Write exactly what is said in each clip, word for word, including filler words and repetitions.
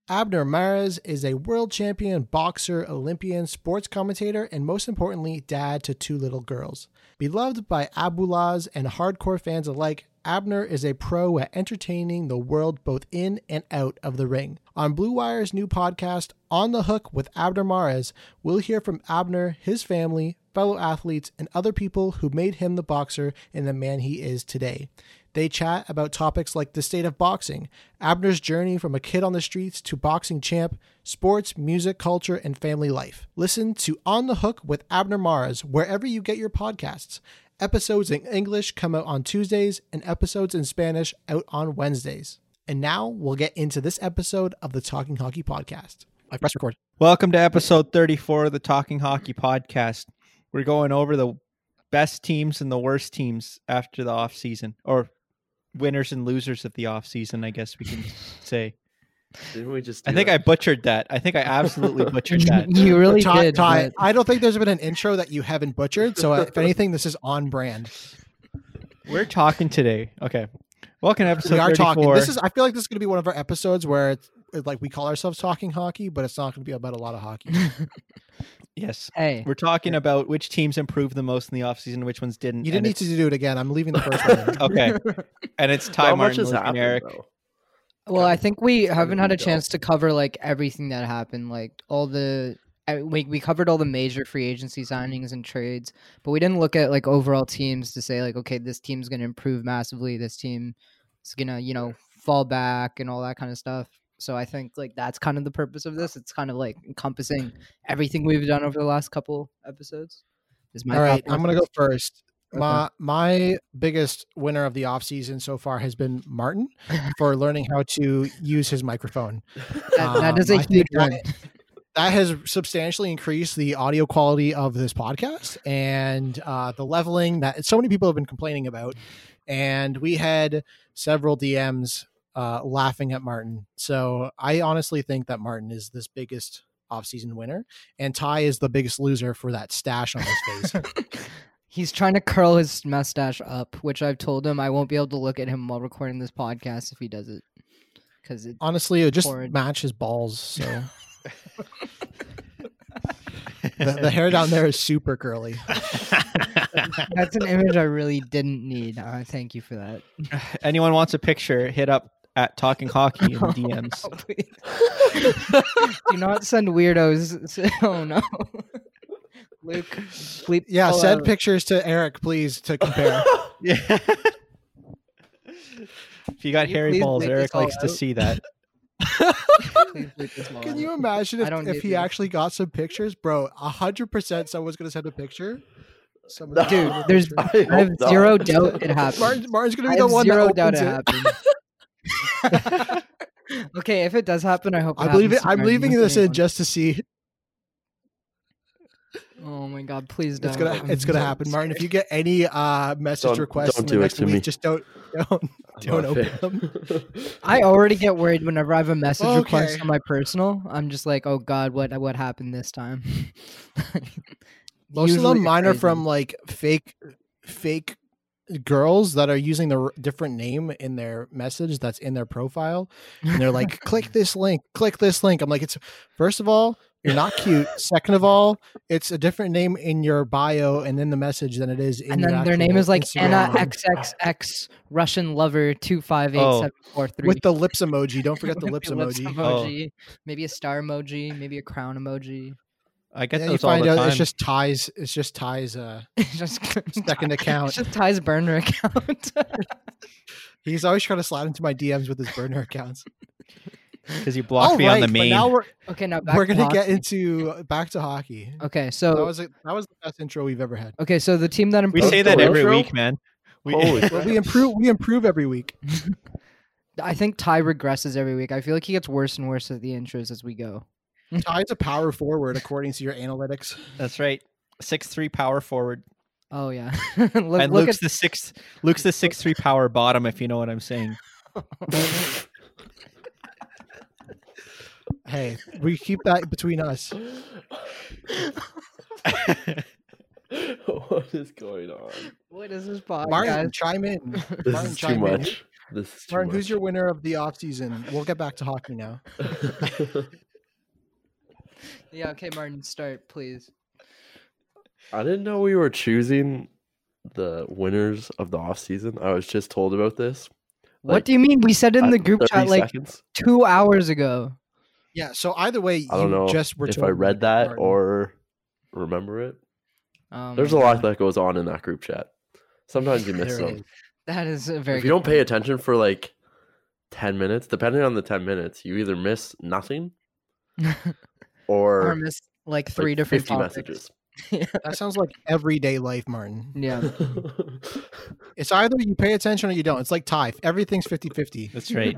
Abner Mares is a world champion boxer, Olympian, sports commentator, and most importantly, dad to two little girls. Beloved by Abulahs and hardcore fans alike, Abner is a pro at entertaining the world both in and out of the ring. On Blue Wire's new podcast, On the Hook with Abner Mares, we'll hear from Abner, his family, fellow athletes, and other people who made him the boxer and the man he is today. They chat about topics like the state of boxing, Abner's journey from a kid on the streets to boxing champ, sports, music, culture, and family life. Listen to On the Hook with Abner Mares wherever you get your podcasts. Episodes in English come out on Tuesdays and episodes in Spanish out on Wednesdays. And now we'll get into this episode of the Talking Hockey Podcast. I press record. Welcome to episode thirty-four of the Talking Hockey Podcast. We're going over the best teams and the worst teams after the off season, or winners and losers of the off season, I guess we can say. Didn't we just? I think that? I butchered that. I think I absolutely butchered that. You really Ty, did. Ty, but- I don't think there's been an intro that you haven't butchered. So uh, if anything, this is on brand. We're talking today. Okay. Welcome to episode We are thirty-four. talking. This is. I feel like this is going to be one of our episodes where it's it's like we call ourselves Talking Hockey, but it's not going to be about a lot of hockey. Yes. Hey, We're talking about which teams improved the most in the offseason, which ones didn't. You didn't and need it's- to do it again. I'm leaving the first one. in. Okay. And it's Ty Not much Martin, has Luke, and happened, Eric. though. well, I think we haven't had a go. chance to cover like everything that happened, like all the. I- We we covered all the major free agency signings and trades, but we didn't look at like overall teams to say like, okay, this team's going to improve massively. This team is going to, you know, fall back and all that kind of stuff. So I think like that's kind of the purpose of this. It's kind of like encompassing everything we've done over the last couple episodes. Is my All right, thought I'm going to process. go first. My my biggest winner of the offseason so far has been Martin for learning how to use his microphone. That, that Um, is a I think huge one. that, that has substantially increased the audio quality of this podcast and uh, the leveling that so many people have been complaining about. And we had several D Ms uh, laughing at Martin. So I honestly think that Martin is this biggest offseason winner, and Ty is the biggest loser for that stash on his face. He's trying to curl his mustache up, which I've told him I won't be able to look at him while recording this podcast if he does it. Because it, Honestly, it would just Horrid. match his balls. So the, the hair down there is super curly. that's an image I really didn't need. Uh, thank you for that. Anyone wants a picture, hit up at Talking Hockey in the D Ms. No, please. Do not send weirdos. Oh no. Luke, bleep, Yeah, pull send out. pictures to Eric, please, to compare. Yeah. If you got Can you hairy please balls, bleep Eric this all likes to out? see that. Please bleep this all Can out. you imagine I if, don't if need he these. actually got some pictures? Bro, one hundred percent someone's going to send a picture. Someone No. Dude, send a there's picture. I I have hope not. zero doubt it happened. Martin, Martin's going to I be the have one zero that doubt opens it it. happened. Okay, if it does happen, I hope. It I'm leaving, happens to I'm Martin leaving with this in anyone. just to see. Oh my god! Please don't. It's gonna I'm it's gonna so happen, Martin. If scared. you get any uh message Don't- requests don't in do the it next to week, me. just don't don't don't I'm not open a them. fan. I already get worried whenever I have a message request Okay. on my personal. I'm just like, oh god, what what happened this time? Most of Usually them mine are crazy. from like fake fake girls that are using the r- different name in their message that's in their profile, and they're like, click this link, click this link. I'm like, it's first of all, you're not cute. Second of all, it's a different name in your bio and in the message than it is in and your then their name actual is like Instagram Anna name. X X X Russian lover two five eight seven four three. With the lips emoji. Don't forget the lips Lips emoji. emoji, maybe a star emoji, maybe a crown emoji. I get Yeah, you those all find the out time. it's just Ty's. It's just Ty's uh, It's just second account. It's just Ty's burner account. He's always trying to slide into my D Ms with his burner accounts. Because you blocked me on Alright, the but main. now we're Okay, now back we're to gonna get hockey. into back to hockey. Okay, That so was a, that was the best intro we've ever had. okay, so the team that we improved say that the every intro? week, man. We, Holy Well, crap. we improve. We improve every week. I think Ty regresses every week. I feel like he gets worse and worse at the intros as we go. Ty's a power forward according to your analytics. That's right. Six three power forward, Oh yeah, look, and look Luke's at the six. Luke's the six three power bottom. If you know what I'm saying. Hey, we keep that between us. What is going on? what is this podcast? Martin, chime in. This Martin, is too chime in. much. This is too Martin, much. who's your winner of the offseason? We'll get back to hockey now. Yeah, okay, Martin, start, please. I didn't know we were choosing the winners of the offseason. I was just told about this. What Like, do you mean? We said it in at the group chat thirty like seconds. two hours ago. Yeah, so either way, I don't you know just were if told I about read it, that Martin. or remember it. Oh There's a my lot God. that goes on in that group chat. Sometimes you miss There some. is. That is a very If you good don't pay attention for like ten minutes, depending on the ten minutes, you either miss nothing point. or, Or miss like three like different fifty topics. messages. That sounds like everyday life, Martin. Yeah. It's either you pay attention or you don't. It's like Ty. Everything's fifty-fifty. That's right.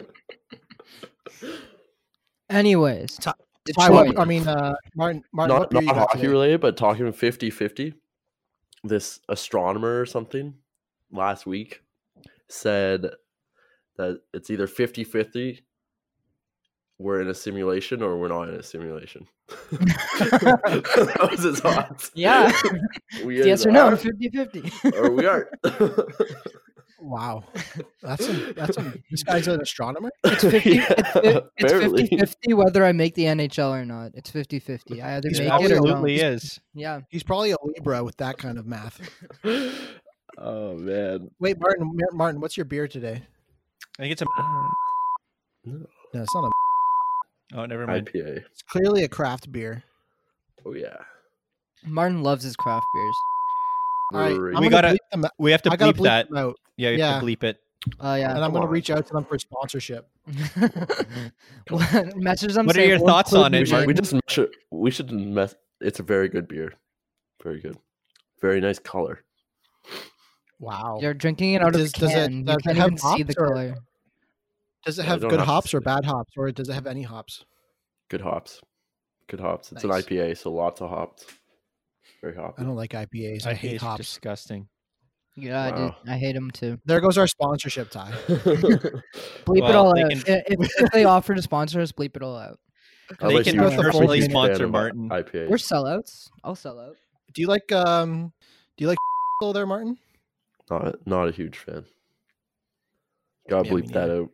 Anyways, Ty, Detroit. what, I mean, uh, Martin, Martin, not what beer not you got hockey today? related, but talking fifty-fifty, this astronomer or something last week said that it's either fifty-fifty, we're in a simulation, or we're not in a simulation. That was his thoughts. Yeah. We It's yes either or no, are fifty-fifty. or we aren't. Wow, that's some, that's some, this guy's an astronomer. It's fifty. Yeah, It's apparently. fifty-fifty whether I make the N H L or not. It's fifty-fifty. I either He's make It it or don't. absolutely is. Yeah. He's probably a Libra with that kind of math. Oh man. Wait, Martin, Mar- Martin, what's your beer today? I think it's a. No, it's not a. Oh, never mind. I P A. It's clearly a craft beer. Oh yeah. Martin loves his craft beers. All right, Brewery. I'm We gonna gotta- bleep them, We have to I gotta bleep bleep that. them out, Yeah, we have to bleep it. Oh yeah. and I'm Come gonna on. reach out to them for sponsorship. What- Message them. What are say, your "We'll thoughts include on you, it, We should, we Martin? just should, we should mess. It's a very good beer. Very good. Very nice color. Wow. You're drinking it out Does- of does a it- can. does You it can't have even see the hops or- color. Does it I have don't good have to hops or say. bad hops, or does it have any hops? Good hops. Good hops. It's an Nice. I P A, so lots of hops. Very hoppy. I don't like I P As. I, I hate it's hops. disgusting. Yeah, I Wow. did. I hate them too. There goes our sponsorship, Ty. Bleep it Well, all they out. can- If, if they offer to sponsor us, bleep it all out. I'm They a can huge- personally I'm a huge fan sponsor of Martin. I P A. We're sellouts. I'll sell out. Do you like um? Do you like there, Martin? Not not a huge fan. Gotta Yeah, me bleep that out.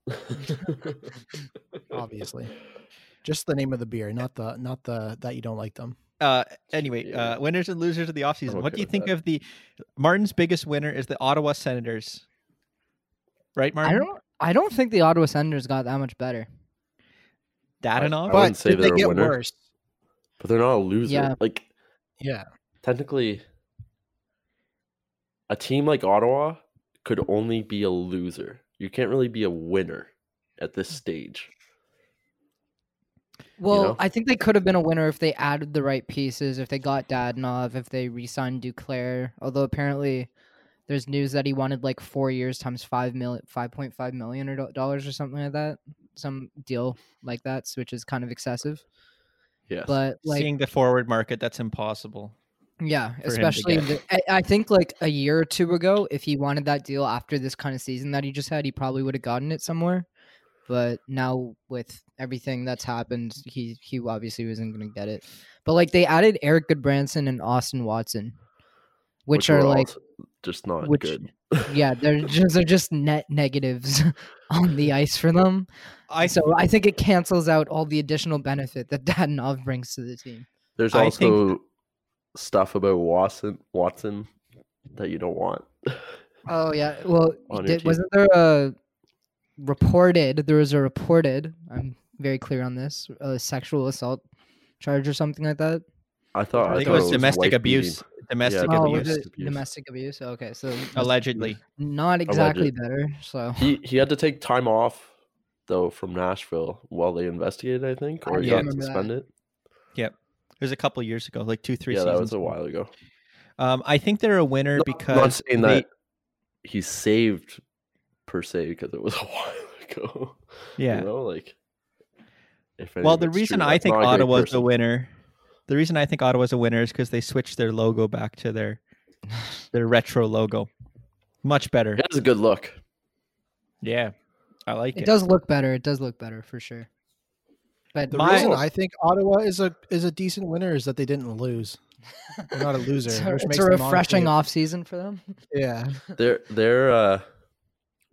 Obviously, just the name of the beer, not the not the that you don't like them. Uh, anyway, Yeah. uh, winners and losers of the offseason. I'm What okay do you with think that. of the Martin's biggest winner is the Ottawa Senators? Right, I Martin? don't. I don't think the Ottawa Senators got that much better. Dadanov? I But wouldn't say did they they're a get winner. worse? But they're not a loser. Yeah. Like Yeah. technically, a team like Ottawa could only be a loser. You can't really be a winner at this stage. Well, know? I think they could have been a winner if they added the right pieces, if they got Dadonov, if they re-signed Duclair. Although apparently, there's news that he wanted like four years times five million, five point five million or do- dollars or something like that, some deal like that, which is kind of excessive. Yes. But like, Seeing the forward market, that's impossible. yeah, to especially get. the, I, I think like a year or two ago, if he wanted that deal after this kind of season that he just had, he probably would have gotten it somewhere. But now with everything that's happened, he he obviously wasn't going to get it. But like they added Eric Goodbranson and Austin Watson, which, are were like also just not which- good. yeah, they're just they're just net negatives on the ice for them. I So I think it cancels out all the additional benefit that Dadonov brings to the team. There's I also think- stuff about Watson Watson that you don't want. Oh yeah, well, On your did, team. wasn't there a reported? There was a reported. I'm very clear on this. A sexual assault charge or something like that. I thought I think it thought was domestic wife abuse. Domestic Yeah, Oh, abuse. was domestic it abuse. domestic abuse? Okay, so that's Allegedly. not exactly Alleged. better. So He he had to take time off though from Nashville while they investigated, I think, I or he do got remember that. suspended. It was a couple years ago, like two, three Yeah, seasons. that was a ago. while ago. Um, I think they're a winner No, because I'm not saying they- that he's saved per se because it was a while ago. yeah. You know, like if any Well, of the it's reason true, I that's think not a great Ottawa's person. a winner, the reason I think Ottawa's a winner is because they switched their logo back to their their retro logo. Much better. It has a good look. Yeah, I like it it. does look better. It does look better for sure. But The My- reason I think Ottawa is a is a decent winner is that they didn't lose. They're not a loser. it's a, which it's makes a them refreshing honestly- off season for them. Yeah. Their their uh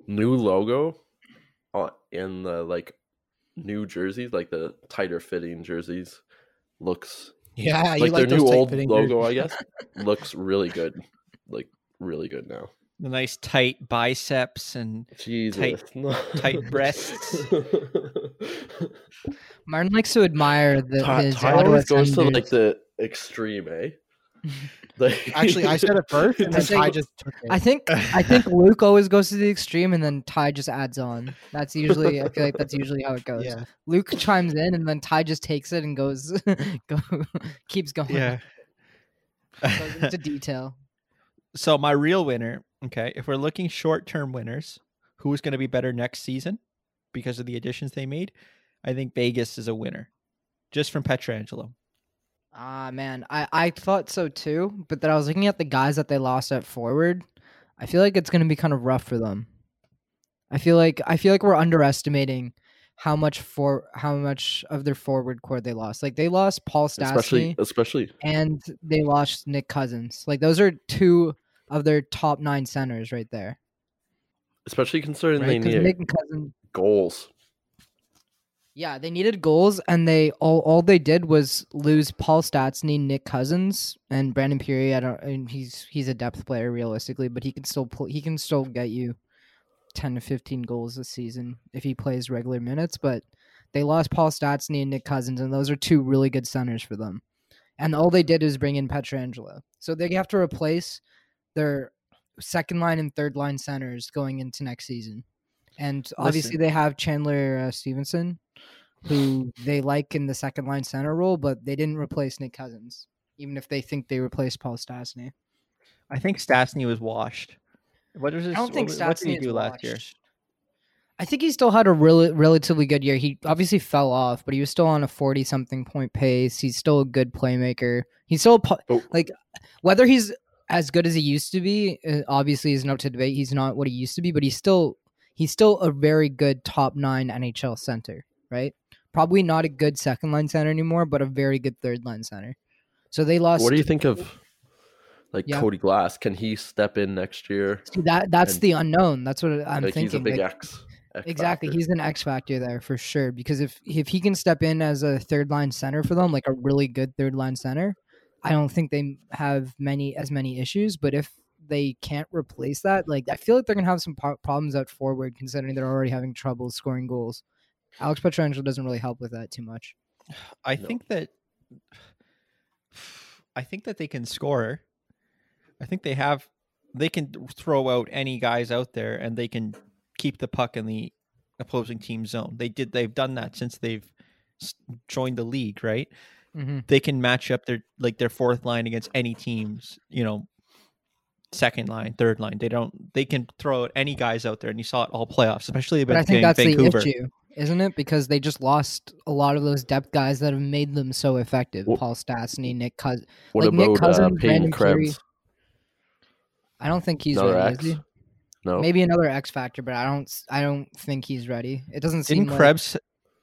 new logo on, in the like new jerseys, like the tighter fitting jerseys, looks Yeah, you like, like their those new tight old fitting logo, I jerseys. guess, looks really good. Like really good now. The nice tight biceps and Jesus. tight, No. tight breasts. Martin likes to admire the, Ty, his Ty Ottawa always goes to Senators. like the extreme, eh? Like, Actually, I said it first, and then I think- Ty just took it. I think I think Luke always goes to the extreme, and then Ty just adds on. That's usually I feel like that's usually how it goes. yeah. Luke chimes in, and then Ty just takes it and goes, go, keeps going. Yeah. Goes into detail. So my real winner, okay, if we're looking short-term winners, who's going to be better next season because of the additions they made? I think Vegas is a winner, just from Pietrangelo. Ah man, I I thought so too, but then I was looking at the guys that they lost at forward. I feel like it's going to be kind of rough for them. I feel like I feel like we're underestimating how much for how much of their forward core they lost. Like they lost Paul especially, Stastny especially and they lost Nick Cousins. Like those are two of their top nine centers right there. especially considering Right? they 'Cause need Nick Cousins. goals. Yeah, they needed goals, and they all all they did was lose Paul Stastny, Nick Cousins, and Brandon Peary. I don't, and he's he's a depth player realistically, but he can still pl- he can still get you ten to fifteen goals this season if he plays regular minutes. But they lost Paul Stastny and Nick Cousins, and those are two really good centers for them. And all they did is bring in Pietrangelo, so they have to replace their second line and third line centers going into next season. And obviously Listen. they have Chandler uh, Stevenson, who they like in the second line center role, but they didn't replace Nick Cousins, even if they think they replaced Paul Stastny. I think Stastny was washed. What was his, I don't think what, Stastny what did he is do last year? washed. I think he still had a really relatively good year. He obviously fell off, but he was still on a forty-something point pace. He's still a good playmaker. He's still po- Oh. like whether he's as good as he used to be. Uh, obviously, is no to debate. He's not what he used to be, but he's still he's still a very good top nine N H L center. Right? Probably not a good second line center anymore, but a very good third line center. So they lost. What do you think of like Yeah. Cody Glass? Can he step in next year? See, that that's and- the unknown. That's what I'm like thinking. he's a big Like, X. X exactly, factor. he's an X factor there for sure. Because if if he can step in as a third line center for them, like a really good third line center, I don't think they have many as many issues. But if they can't replace that, like I feel like they're gonna have some po- problems at forward, considering they're already having trouble scoring goals. Alex Pietrangelo doesn't really help with that too much. I No. think that I think that they can score. I think they have they can throw out any guys out there and they can keep the puck in the opposing team zone. They did they've done that since they've s- joined the league, right? Mm-hmm. They can match up their like their fourth line against any teams, you know, second line, third line. They don't they can throw out any guys out there and you saw it all playoffs, especially But I about think that's Vancouver. the issue, isn't it? Because they just lost a lot of those depth guys that have made them so effective. Wh- Paul Stastny, Nick Cousins. What like Nick about uh, Cousins, Peyton Brandon Peary. Krebs? I don't think he's Another ready. X? Is he? No. Maybe another X factor, but I don't. I don't think he's ready. It doesn't seem Didn't like. Krebs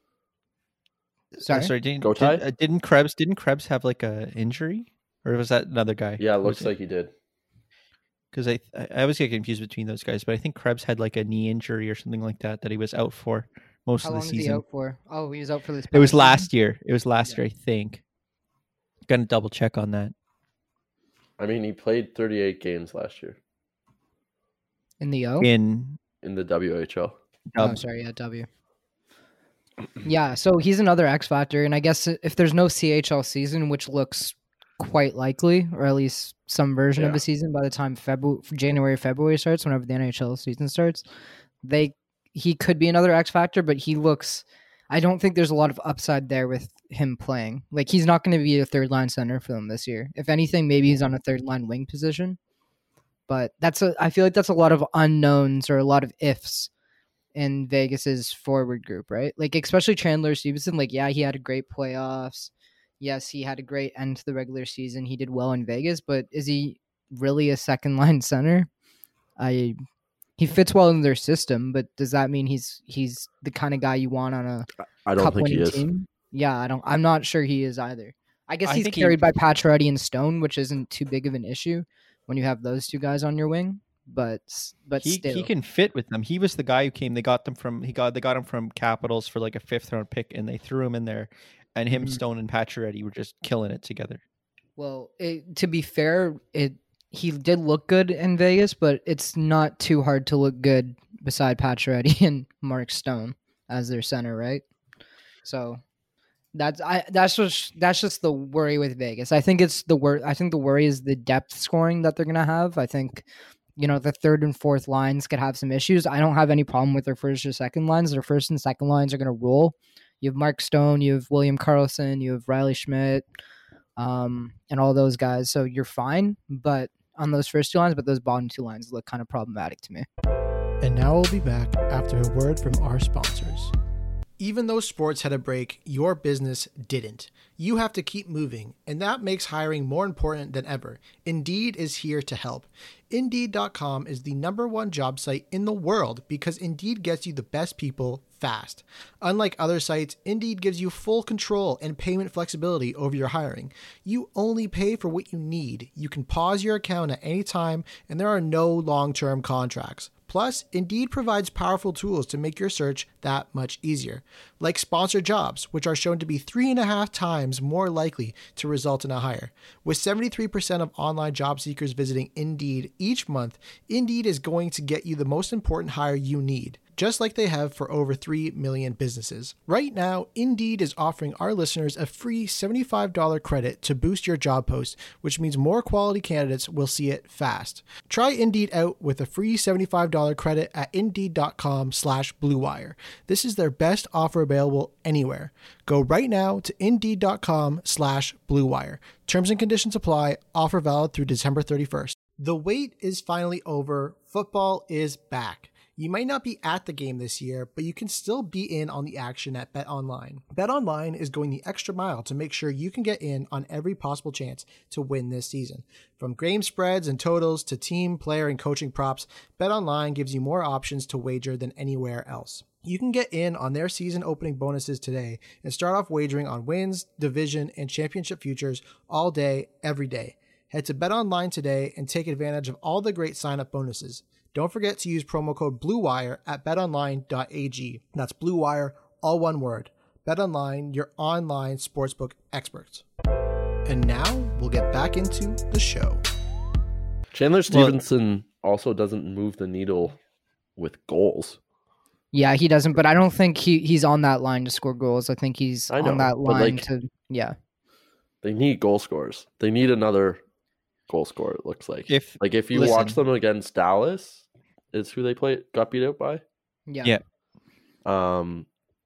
Sorry? uh, sorry didn't, Go did, Ty? uh, didn't Krebs didn't Krebs have like a injury or was that another guy? Yeah, it looks like he did. Because I I I always get confused between those guys, but I think Krebs had like a knee injury or something like that that he was out for most How of long the is he season. out for? Oh, he was out for this. It was past season? last year. It was last Yeah. year, I think. Gonna double check on that. I mean, he played thirty-eight games last year in the O. In in the W H L. Oh, Dub. sorry, yeah, W. Yeah, so he's another X factor, and I guess if there's no C H L season, which looks quite likely, or at least some version of Yeah. a season by the time February, January, February starts, whenever the N H L season starts, they he could be another X factor, but he looks. I don't think there's a lot of upside there with him playing. Like he's not going to be a third line center for them this year. If anything, maybe he's on a third line wing position. But that's a. I feel like that's a lot of unknowns or a lot of ifs in Vegas's forward group, right? Like especially Chandler Stevenson. Like, yeah, he had a great playoffs. Yes, he had a great end to the regular season. He did well in Vegas, but is he really a second line center? I he fits well in their system, but does that mean he's he's the kind of guy you want on a I don't cup think he winning is. team? Yeah, I don't. I'm not sure he is either. I guess I he's think he- carried by Pacioretty and Stone, which isn't too big of an issue when you have those two guys on your wing. but but he still. he can fit with them. He was the guy who came. They got them from he got they got him from Capitals for like a fifth round pick, and they threw him in there. And him, Mhm. Stone, and Pacioretty were just killing it together. Well, it, to be fair, it he did look good in Vegas, but it's not too hard to look good beside Pacioretty and Mark Stone as their center, right? So that's I that's just that's just the worry with Vegas. I think it's the wor- I think the worry is the depth scoring that they're gonna have. I think you know the third and fourth lines could have some issues. I don't have any problem with their first or second lines. Their first and second lines are gonna roll. You have Mark Stone, you have William Karlsson, you have Riley Schmidt, um, and all those guys. So you're fine, but on those first two lines, but those bottom two lines look kind of problematic to me. And now we'll be back after a word from our sponsors. Even though sports had a break, your business didn't. You have to keep moving, and that makes hiring more important than ever. Indeed is here to help. Indeed dot com is the number one job site in the world because Indeed gets you the best people fast. Unlike other sites, Indeed gives you full control and payment flexibility over your hiring. You only pay for what you need. You can pause your account at any time, and there are no long-term contracts. Plus, Indeed provides powerful tools to make your search that much easier, like sponsored jobs, which are shown to be three and a half times more likely to result in a hire. With seventy-three percent of online job seekers visiting Indeed each month, Indeed is going to get you the most important hire you need, just like they have for over three million businesses. Right now, Indeed is offering our listeners a free seventy-five dollars credit to boost your job post, which means more quality candidates will see it fast. Try Indeed out with a free seventy-five dollars credit at Indeed.com slash Blue Wire. This is their best offer available anywhere. Go right now to Indeed.com slash Blue Wire. Terms and conditions apply. Offer valid through December thirty-first. The wait is finally over. Football is back. You might not be at the game this year, but you can still be in on the action at BetOnline. BetOnline is going the extra mile to make sure you can get in on every possible chance to win this season. From game spreads and totals to team, player, and coaching props, BetOnline gives you more options to wager than anywhere else. You can get in on their season opening bonuses today and start off wagering on wins, division, and championship futures all day, every day. Head to BetOnline today and take advantage of all the great sign-up bonuses. Don't forget to use promo code BlueWire at bet online dot a g. That's BlueWire, all one word. BetOnline, your online sportsbook experts. And now we'll get back into the show. Chandler Stevenson well, also doesn't move the needle with goals. Yeah, he doesn't, but I don't think he, he's on that line to score goals. I think he's I know, on that line like, to, yeah. They need goal scorers. They need another goal scorer, it looks like. If like if you listen, watch them against Dallas, is who they played got beat out by. Yeah. Yeah. Um.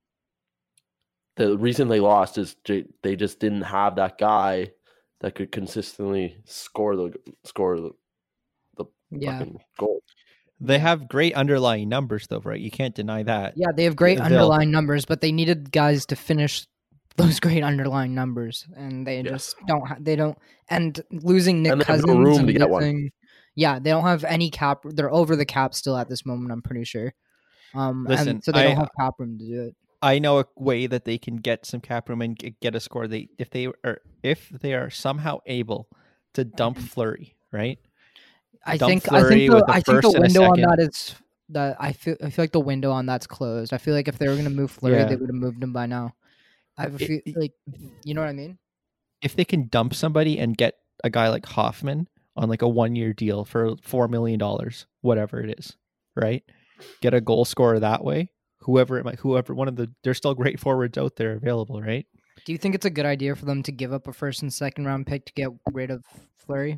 The reason they lost is they just didn't have that guy that could consistently score the score the, the yeah. fucking goal. They have great underlying numbers, though, right? You can't deny that. Yeah, they have great They'll, underlying numbers, but they needed guys to finish those great underlying numbers, and they yeah. just don't. Ha- they don't. And losing Nick and Cousins no room and to get losing, one. Yeah, they don't have any cap. They're over the cap still at this moment. I'm pretty sure. Um, Listen, and so they I, don't have cap room to do it. I know a way that they can get some cap room and get a score. They if they are if they are somehow able to dump Fleury, right? I dump think Fleury I think the, I think the window on that is that I feel I feel like the window on that's closed. I feel like if they were gonna move Fleury, yeah. they would have moved him by now. I feel it, like you know what I mean. If they can dump somebody and get a guy like Hoffman on like a one year deal for four million dollars, whatever it is, right? Get a goal scorer that way. Whoever it might, whoever one of the, there's still great forwards out there available, right? Do you think it's a good idea for them to give up a first and second round pick to get rid of Fleury?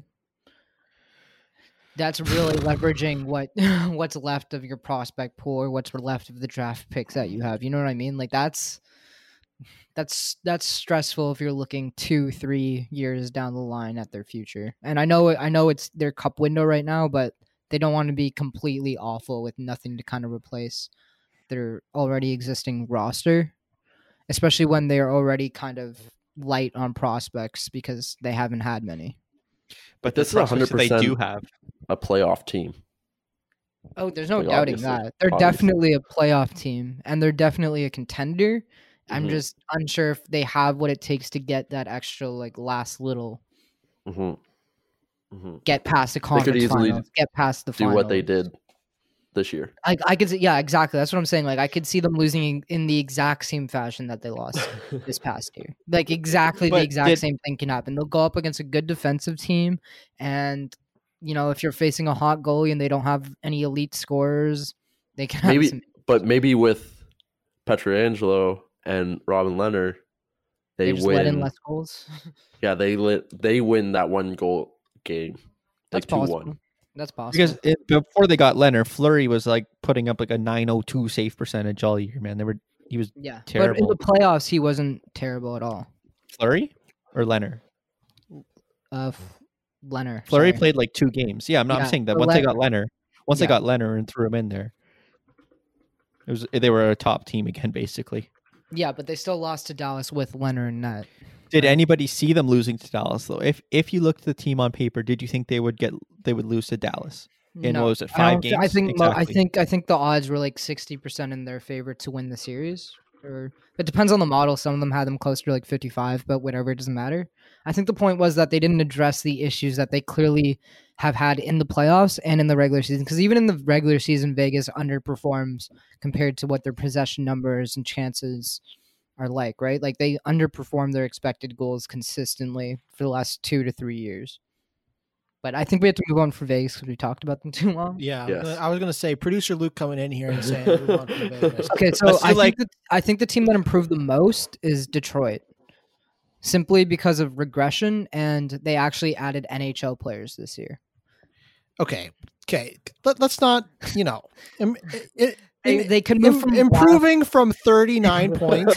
That's really leveraging what what's left of your prospect pool or what's left of the draft picks that you have. You know what I mean? Like that's that's that's stressful if you're looking two, three years down the line at their future. And I know I know it's their cup window right now, but they don't want to be completely awful with nothing to kind of replace their already existing roster, especially when they're already kind of light on prospects because they haven't had many. But this is one hundred percent they do have a playoff team. Oh, there's no like, doubting that. They're obviously. definitely a playoff team, and they're definitely a contender. Mm-hmm. I'm just unsure if they have what it takes to get that extra, like, last little. Mm-hmm. Mhm. get past the could conference easily finals, get past the Do finals. what they did this year. I, I could see, yeah, exactly. That's what I'm saying. Like, I could see them losing in, in the exact same fashion that they lost this past year. Like, exactly But the exact did- same thing can happen. They'll go up against a good defensive team, and you know, if you're facing a hot goalie and they don't have any elite scorers, they can have Maybe, some. but maybe with Pietrangelo and Robin Leonard, they, They just let in win. less goals. Yeah, they lit. They win that one goal game, That's like two possible. one. That's possible. Because it, before they got Leonard, Fleury was like putting up like a nine oh two save percentage all year, man. They were he was yeah, but in terrible. the playoffs, he wasn't terrible at all. Fleury or Leonard? Uh, F- Leonard. Fleury sorry. played like two games. Yeah, I'm not Yeah, I'm saying that but once they got Leonard- Leonard, once they Yeah. got Leonard and threw him in there, it was they were a top team again, basically. Yeah, but they still lost to Dallas with Leonard and net. Did anybody see them losing to Dallas though? If if you looked at the team on paper, did you think they would get they would lose to Dallas? In what was it, I five don't thi- I games? think mo- I Exactly. think I think the odds were like sixty percent in their favor to win the series. Or it depends on the model. Some of them had them closer to like fifty-five, but whatever, it doesn't matter. I think the point was that they didn't address the issues that they clearly have had in the playoffs and in the regular season. Because even in the regular season, Vegas underperforms compared to what their possession numbers and chances are like, right? Like they underperform their expected goals consistently for the last two to three years. But I think we have to move on for Vegas because we talked about them too long. Yeah, Yes. I was gonna say producer Luke coming in here and saying, move on from Vegas. Okay, so Let's do, I like- think that, I think the team that improved the most is Detroit, simply because of regression, and they actually added N H L players this year. Okay, okay, Let, let's not, you know, im- i- They, im- they can move im- from improving from thirty-nine points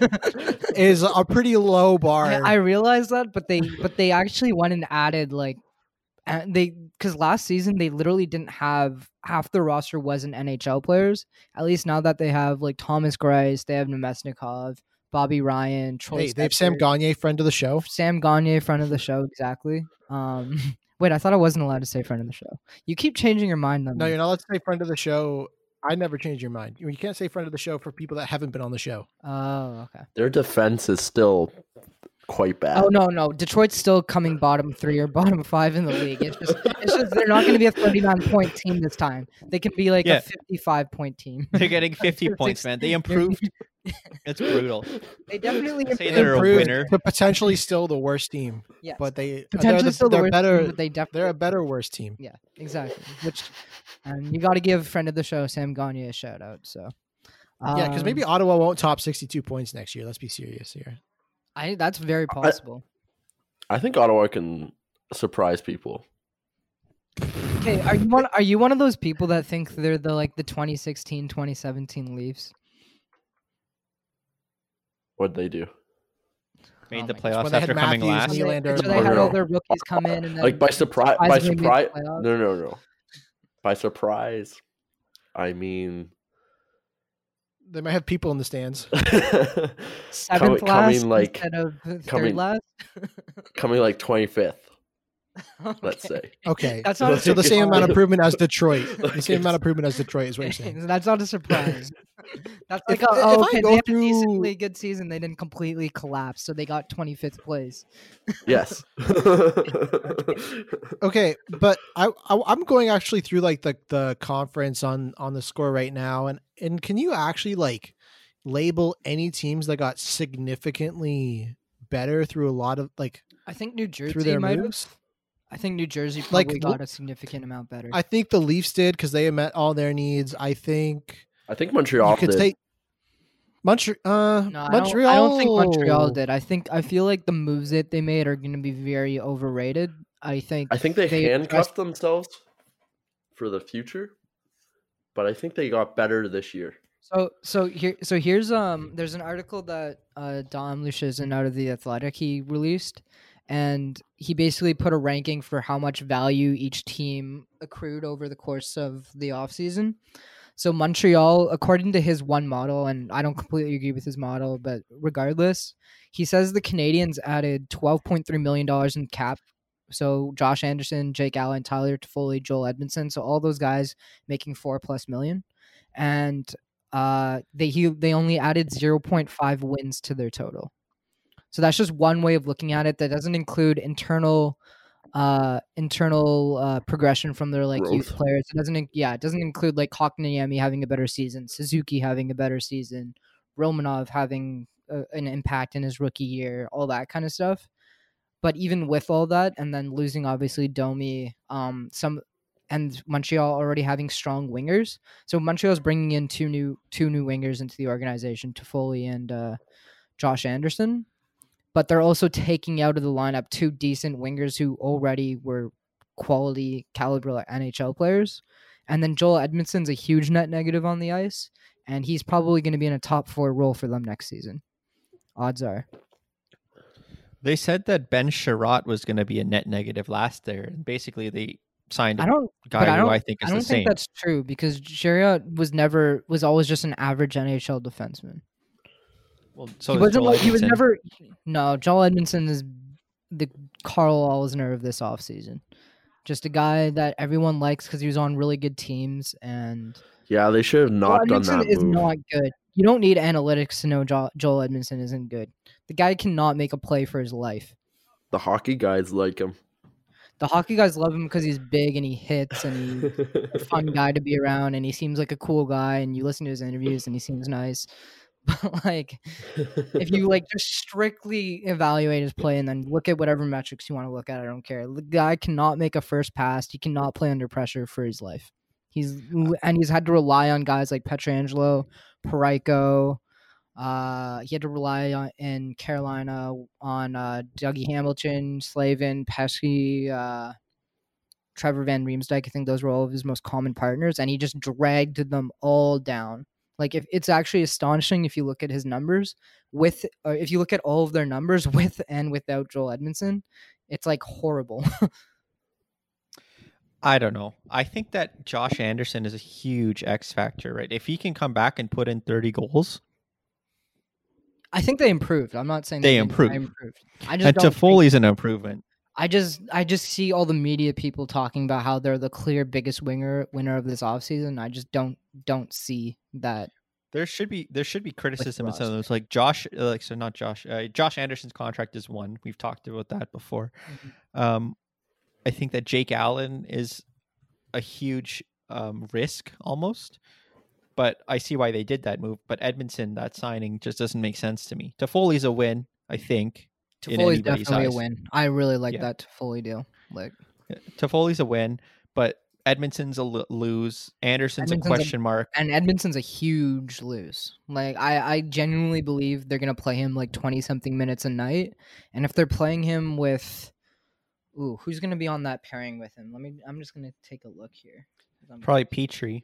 is a pretty low bar. I, I realize that, but they but they actually went and added like and they because last season they literally didn't have half the roster wasn't N H L players. At least now that they have like Thomas Greiss, they have Nemesnikov, Bobby Ryan, Troy. Hey, they have Sam Stecher, Gagne, friend of the show. Sam Gagne, friend of the show, exactly. Um, wait, I thought I wasn't allowed to say friend of the show. You keep changing your mind on No, me. you're not allowed to say friend of the show. I never change your mind. You can't say friend of the show for people that haven't been on the show. Oh, okay. Their defense is still quite bad. Oh no, no, Detroit's still coming bottom three or bottom five in the league. It's just, it's just they're not going to be a thirty-nine point team this time. They can be like Yeah. a fifty-five point team. They're getting fifty They're points, six- man. They improved. It's brutal. They definitely Say improved. they're a Improved winner. to potentially still the worst team, Yes. but they potentially they're, the, still the they're worst better. team, but they definitely They're a better worst team. yeah, exactly. Which um, you got to give friend of the show Sam Gagne a shout out. So Yeah, because maybe Um, Ottawa won't top sixty-two points next year. Let's be serious here. I that's very possible. I think Ottawa can surprise people. Okay, are you one? Are you one of those people that think they're the like the twenty sixteen, twenty seventeen Leafs? What'd they do? Made Oh the my gosh. playoffs When they after had coming Matthews, last. So they, Nylander, so they had no, all no. their rookies come in and then Like by surprise, by surprisingly made the surprise. playoffs? No, no, no. By surprise, I mean They might have people in the stands. seventh coming- last coming, like- instead of third coming- last. coming like twenty-fifth. Let's say. Okay, That's not a so the same amount of surprise. improvement as Detroit. The Like same amount of it's- improvement as Detroit is what you're saying. So that's not a surprise. That's like, If- a, if oh, I okay, go they had through- a decently good season. They didn't completely collapse, so they got twenty-fifth place. Yes. Okay, but I, I I'm going actually through like the the conference on on the score right now, and and can you actually like label any teams that got significantly better through a lot of like I think New through Jersey their might have. moves? I think New Jersey Like, probably l- got a significant amount better. I think the Leafs did because they met all their needs. I think I think Montreal you could did. say Montreal. Uh, no, I Montreal. don't, I don't think Montreal did. I think I feel like the moves that they made are going to be very overrated. I think I think they, they handcuffed themselves for the future, but I think they got better this year. So so here so here's um there's an article that uh Dom Luszczyszyn out of the Athletic he released, and he basically put a ranking for how much value each team accrued over the course of the offseason. So Montreal, according to his one model, and I don't completely agree with his model, but regardless, he says the Canadians added twelve point three million dollars in cap. So Josh Anderson, Jake Allen, Tyler Toffoli, Joel Edmondson, so all those guys making four plus million, and uh, they he, they only added zero point five wins to their total. So that's just one way of looking at it. That doesn't include internal uh internal uh progression from their like youth Growth. players. It doesn't in- yeah, it doesn't include like Kotkaniemi having a better season, Suzuki having a better season, Romanov having a, an impact in his rookie year, all that kind of stuff. But even with all that, and then losing obviously Domi, um, some and Montreal already having strong wingers, so Montreal's bringing in two new two new wingers into the organization, Toffoli and uh, Josh Anderson. But they're also taking out of the lineup two decent wingers who already were quality caliber N H L players, and then Joel Edmondson's a huge net negative on the ice, and he's probably going to be in a top four role for them next season. Odds are. They said that Ben Sherratt was going to be a net negative last year, and basically they signed a I don't, guy but I who don't, I think is I don't the think same. that's true because Sherratt was never was always just an average N H L defenseman. Well, so he is wasn't Joel like he was Edmondson. never. No, Joel Edmondson is the Carl Alsner of this offseason. Just a guy that everyone likes because he was on really good teams, and Yeah, they should have not Joel done Edmondson that is move. not good. You don't need analytics to know jo- Joel Edmondson isn't good. The guy cannot make a play for his life. The hockey guys like him. The hockey guys love him because he's big and he hits and he's a fun guy to be around and he seems like a cool guy and you listen to his interviews and he seems nice. But like, if you like just strictly evaluate his play and then look at whatever metrics you want to look at, I don't care. The guy cannot make a first pass. He cannot play under pressure for his life. He's and he's had to rely on guys like Pietrangelo, Parayko. Uh, he had to rely on in Carolina on uh, Dougie Hamilton, Slavin, Pesky, uh, Trevor Van Riemsdyk. I think those were all of his most common partners, and he just dragged them all down. Like, if it's actually astonishing if you look at his numbers with, or if you look at all of their numbers with and without Joel Edmondson, it's like horrible. I don't know. I think that Josh Anderson is a huge X factor, right? If he can come back and put in thirty goals, I think they improved. I'm not saying They didn't. improved. I improved. I just and don't think- Toffoli's an improvement. I just I just see all the media people talking about how they're the clear biggest winger winner of this offseason. I just don't don't see that. There should be there should be criticism in some of roster. those, like Josh, uh, like so not Josh. Uh, Josh Anderson's contract is one. We've talked about that before. Mhm. Um, I think that Jake Allen is a huge um, risk almost, but I see why they did that move. But Edmondson, that signing just doesn't make sense to me. Toffoli's a win, I think. in Toffoli's anybody's definitely eyes. a win. I really like Yeah. that Toffoli deal. Like Toffoli's a win, but Edmondson's a lo- lose. Anderson's Edmondson's a a- question mark. and Edmondson's a huge lose. Like I, I genuinely believe they're gonna play him like twenty something minutes a night. And if they're playing him with ooh, who's gonna be on that pairing with him? Let me I'm just gonna take a look here. 'Cause I'm- Probably Petrie.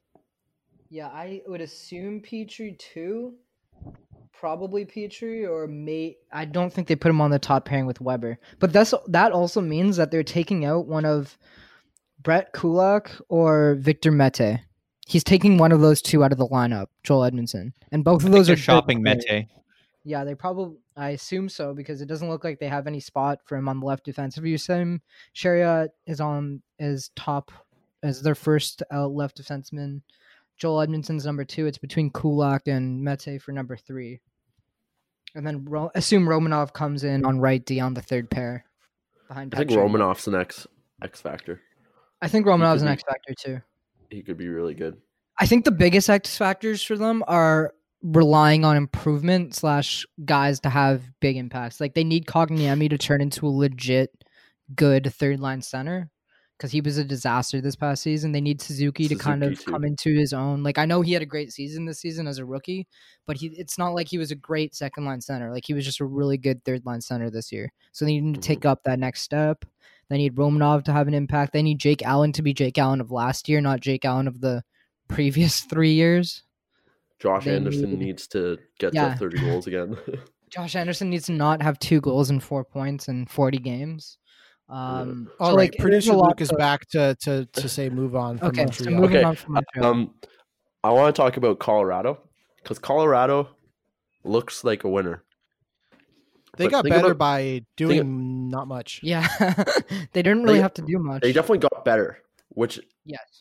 Yeah, I would assume Petrie too. Probably Petrie or may I don't think they put him on the top pairing with Weber. But that's that also means that they're taking out one of Brett Kulak or Victor Mete. He's taking one of those two out of the lineup, Joel Edmondson. And both of those They're are good shopping players. Mete. Yeah, they probably I assume so because it doesn't look like they have any spot for him on the left defensive. You assume Chariot is on is top as their first uh, left defenseman. Joel Edmondson's number two. It's between Kulak and Mete for number three. And then Ro- assume Romanov comes in on right D on the third pair. Behind I think Petr. Romanov's an X X factor. I think Romanov's could an be- X factor too. He could be really good. I think the biggest X factors for them are relying on improvement slash guys to have big impacts. Like they need Kotkaniemi to turn into a legit good third line center because he was a disaster this past season. They need Suzuki, to kind Suzuki, of too. come into his own. Like I know he had a great season this season as a rookie, but he it's not like he was a great second line center. Like he was just a really good third line center this year. So they need to take up that next step. They need Romanov to have an impact. They need Jake Allen to be Jake Allen of last year, not Jake Allen of the previous three years. Josh They Anderson need- needs to get Yeah. to thirty goals again. Josh Anderson needs to not have two goals and four points in forty games. Um, All so, right, like, there's producer a lot Luke is to- back to, to to say move on. From Okay, so Montreal. moving Okay, on from Montreal. um, I want to talk about Colorado because Colorado looks like a winner. They but got think better about- by doing not much. yeah, they didn't really They- have to do much. They definitely got better, which yes.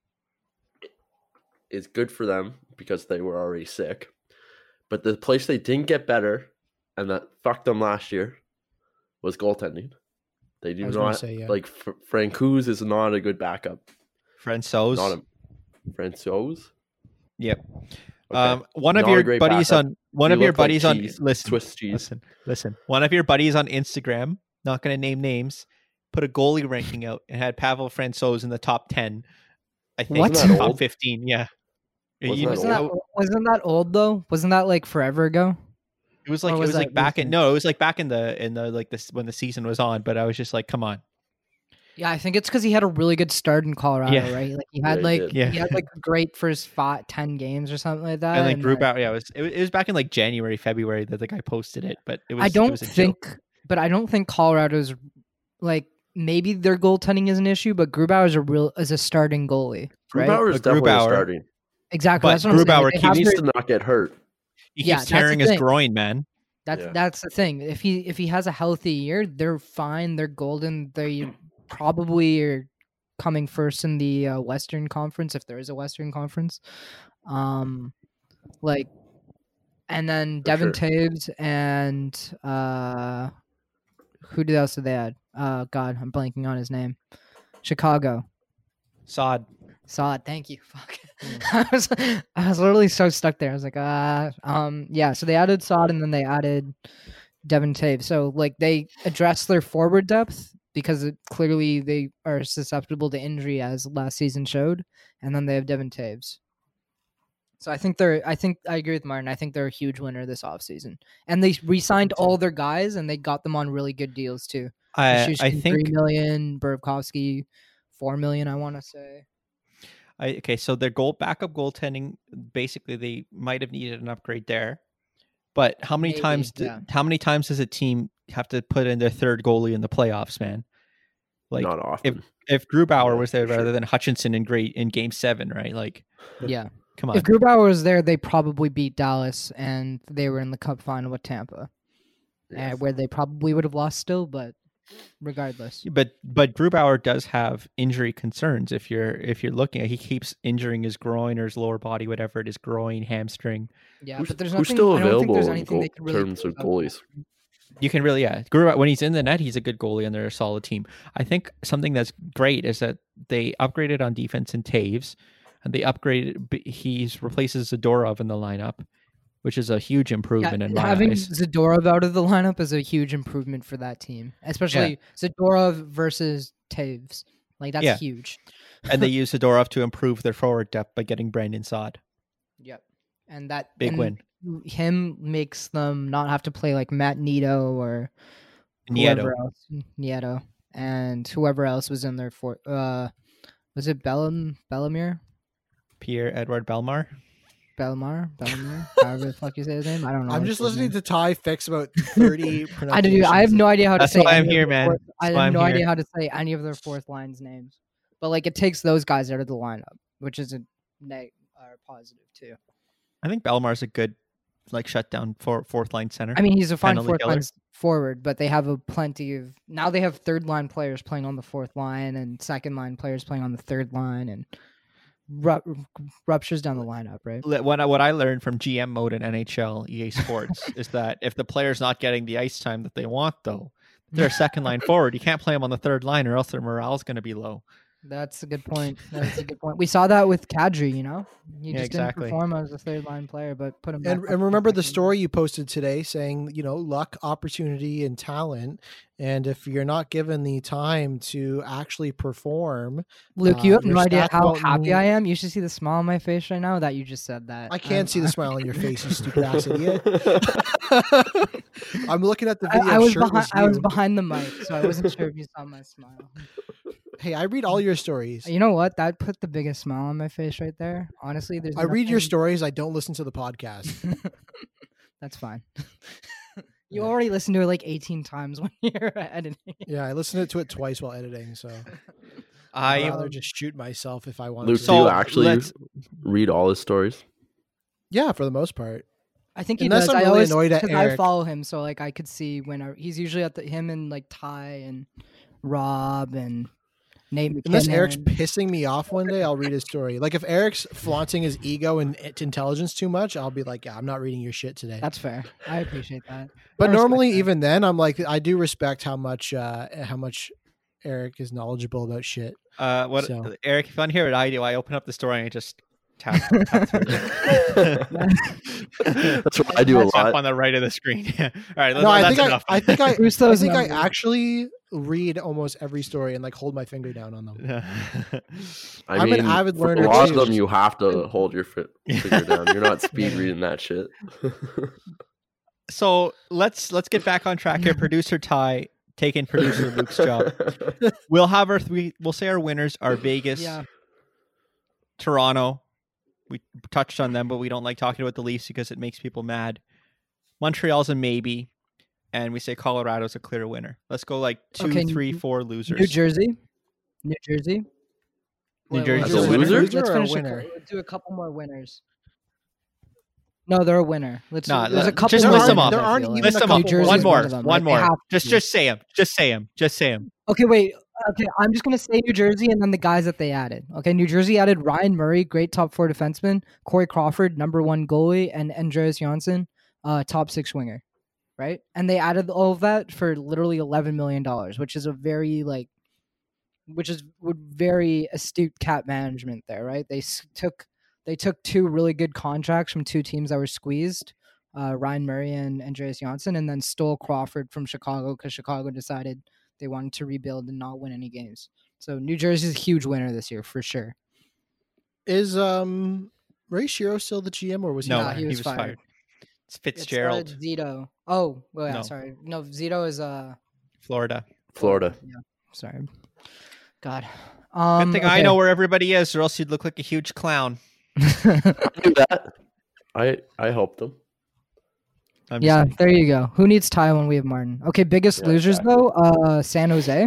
is good for them because they were already sick. But the place they didn't get better, and that fucked them last year, was goaltending. They do I was gonna not say, yeah. like Fr- Francouz is not a good backup. Francouz. Not a Francouz. Yep. Okay. Um, one of Not a your great buddies backup. on one You of your look like buddies on cheese, listen, Swiss cheese. listen, listen. One of your buddies on Instagram, not going to name names, put a goalie ranking out and had Pavel Francouz in the top ten. I think What? Wasn't that top old? fifteen. Yeah, Wasn't You- that Wasn't that old? wasn't that old though? Wasn't that like forever ago? it was like Or it was was like that back in recent? no, it was like back in the in the like this when the season was on. But I was just like, come on, Yeah, I think it's because he had a really good start in Colorado, Yeah. right? Like he Yeah, had he like did. Yeah. he had like a great first five, ten games or something like that. and then and, grew like, out. Yeah, it was it, was- it was back in like January, February that the guy posted it. But it was I it don't was a joke. think, but I don't think Colorado's like maybe their goaltending is an issue, but Grubauer is a real is a starting goalie, right? Grubauer is But definitely Grubauer- starting. Exactly. But That's what I'm saying. Grubauer Like, they keeps- have He needs their- to not get hurt. He Yeah, keeps that's the tearing his thing. groin, man. That's Yeah. that's the thing. If he if he has a healthy year, they're fine. They're golden. They probably are coming first in the uh, Western Conference if there is a Western Conference. Um, like, and then For Devin sure. Taves and uh, who did else did they add? Uh, God, I'm blanking on his name. Chicago. Sod. Saw it. Thank you. Fuck. I was I was literally so stuck there. I was like, uh um yeah. So they added Sod and then they added Devin Taves. So like they addressed their forward depth because it, clearly they are susceptible to injury as last season showed, and then they have Devin Taves. So I think they're I think I agree with Martin. I think they're a huge winner this offseason. And they re-signed all their guys and they got them on really good deals too. I I Nichushkin, think three million, Burakovsky four million, I want to say. I, okay, so their goal backup goaltending, basically they might have needed an upgrade there. But how many Maybe, times? Do, yeah. How many times does a team have to put in their third goalie in the playoffs, man? Like not often. if Grubauer Yeah, was there for rather sure. than Hutchinson in great in Game Seven, right? Like, Yeah. come on. If Grubauer was there, they probably beat Dallas, and they were in the Cup final with Tampa, Yes. uh, where they probably would have lost still. But regardless, But but Grubauer does have injury concerns. If you're if you're looking, he keeps injuring his groin or his lower body, whatever it is, groin, hamstring. yeah. Who's, but there's who's nothing. still I don't think available there's in anything goal, they can really terms do of about goalies? You can really, yeah. Grubauer, when he's in the net, he's a good goalie, and they're a solid team. I think something that's great is that they upgraded on defense in Taves, and they upgraded. b- He's replaces Zadorov in the lineup, which is a huge Yeah, improvement in my having eyes. Zadorov out of the lineup is a huge improvement for that team, especially Zadorov versus Taves. Like that's Yeah. huge. And they use Zadorov to improve their forward depth by getting Brandon Sod. Yep. And that Big and win. Him makes them not have to play like Matt Nito or Nieto. whoever else, Nieto, and whoever else was in there for. Uh, was it Bellam Bellamere? Pierre Edward Belmar. Belmar, Bellamere, however the fuck you say his name. I don't know. I'm his just full listening name. to Ty fix about thirty I do. I have no idea how to That's say. why I'm any of here, the man. fourth- I That's why have I'm no here. idea how to say any of their fourth lines names. But like, it takes those guys out of the lineup, which is a neg or positive too. I think Belmar's a good, like, shutdown for fourth line center. I mean, he's a fine Penalty fourth killer. line s- forward, but they have a plenty of now. They have third line players playing on the fourth line, and second line players playing on the third line, and ru- ruptures down the lineup. Right? Le- what I, what I learned from G M mode in N H L E A Sports is that if the player's not getting the ice time that they want, though, they're a second line forward. You can't play them on the third line, or else their morale's going to be low. That's a good point. That's a good point. We saw that with Kadri. You know, he Yeah, just exactly. didn't perform as a third line player, but put him. And, back and up remember the second line. story you posted today saying, you know, luck, opportunity, and talent. And if you're not given the time to actually perform, Luke, you uh, have your no idea stats how won't happy mean- I am. You should see the smile on my face right now that you just said that. I can't I'm- see the smile on your face, you stupid ass idiot. I'm looking at the I, video. I was shirtless behind. I was you. behind the mic, so I wasn't sure if you saw my smile. Hey, I read all your stories. You know what? That put the biggest smile on my face right there. Honestly, there's. I read your nothing- stories. I don't listen to the podcast. That's fine. You Yeah. already listened to it like eighteen times when you're editing. Yeah, I listened to it twice while editing, so I I'd rather just shoot myself if I want Luke, to. do you So, actually let's- read all his stories? Yeah, for the most part. I think he Unless does. I'm I really always annoyed at because I Eric. follow him, so like I could see when I, he's usually at the him and like Ty and Rob and Nate McKinnon. Unless Eric's pissing me off one day, I'll read his story. Like if Eric's flaunting his ego and intelligence too much, I'll be like, yeah, I'm not reading your shit today. That's fair. I appreciate that. But I normally, respect that. even then, I'm like, I do respect how much, uh, how much Eric is knowledgeable about shit. Uh, what So- Eric? If you want to hear what I do, I open up the story and I just tap. tap through it. That's what I do a Tap lot. on the right of the screen. Yeah. All right. No, I that's think I, enough. I think I, I Russo's think I numbers. actually read almost every story and like hold my finger down on them. Yeah. I I'm an mean, avid for learner a lot too. of them, you have to hold your fi- finger down. You're not speed Yeah. reading that shit. So let's let's get back on track here. Producer Ty taking producer Luke's job. We'll have our three. We'll say our winners are Vegas, Yeah. Toronto. We touched on them, but we don't like talking about the Leafs because it makes people mad. Montreal's a maybe, and we say Colorado's a clear winner. Let's go like two, Okay, three, New- four losers. New Jersey. New Jersey. New Wait, Jersey. As let's a do loser? Let's Loser or a finish. A, winner? cou- let's do a couple more winners. No, they're a winner. Let's. Nah, there's a let- couple just more list them winners, off. There I aren't feel even like. List a them off. New couple Jersey's One winners. more. one of them, One right? They more. have Just to. just say them. Just say them. Just say them. Okay, wait. Okay, I'm just gonna say New Jersey and then the guys that they added. Okay, New Jersey added Ryan Murray, great top four defenseman, Corey Crawford, number one goalie, and Andreas Janssen, uh, top six winger, right? And they added all of that for literally eleven million dollars, which is a very like, which is would very astute cap management there, right? They s- took they took two really good contracts from two teams that were squeezed, uh, Ryan Murray and Andreas Janssen, and then stole Crawford from Chicago because Chicago decided they wanted to rebuild and not win any games. So New Jersey's a huge winner this year for sure. Is um Ray Shiro still the G M or was he? No, Nah, fired? he was fired. It's It's, uh, Fitzgerald, Zito. Oh, well, yeah, No. sorry. No, Zito is uh Florida. Florida. Yeah, sorry. God. Um, Good thing I know where everybody is, or else you'd look like a huge clown. I do that. I I helped them. I'm just yeah, kidding. there you go. Who needs Ty when we have Martin? Okay, biggest Yeah, losers exactly. though. Uh, San Jose.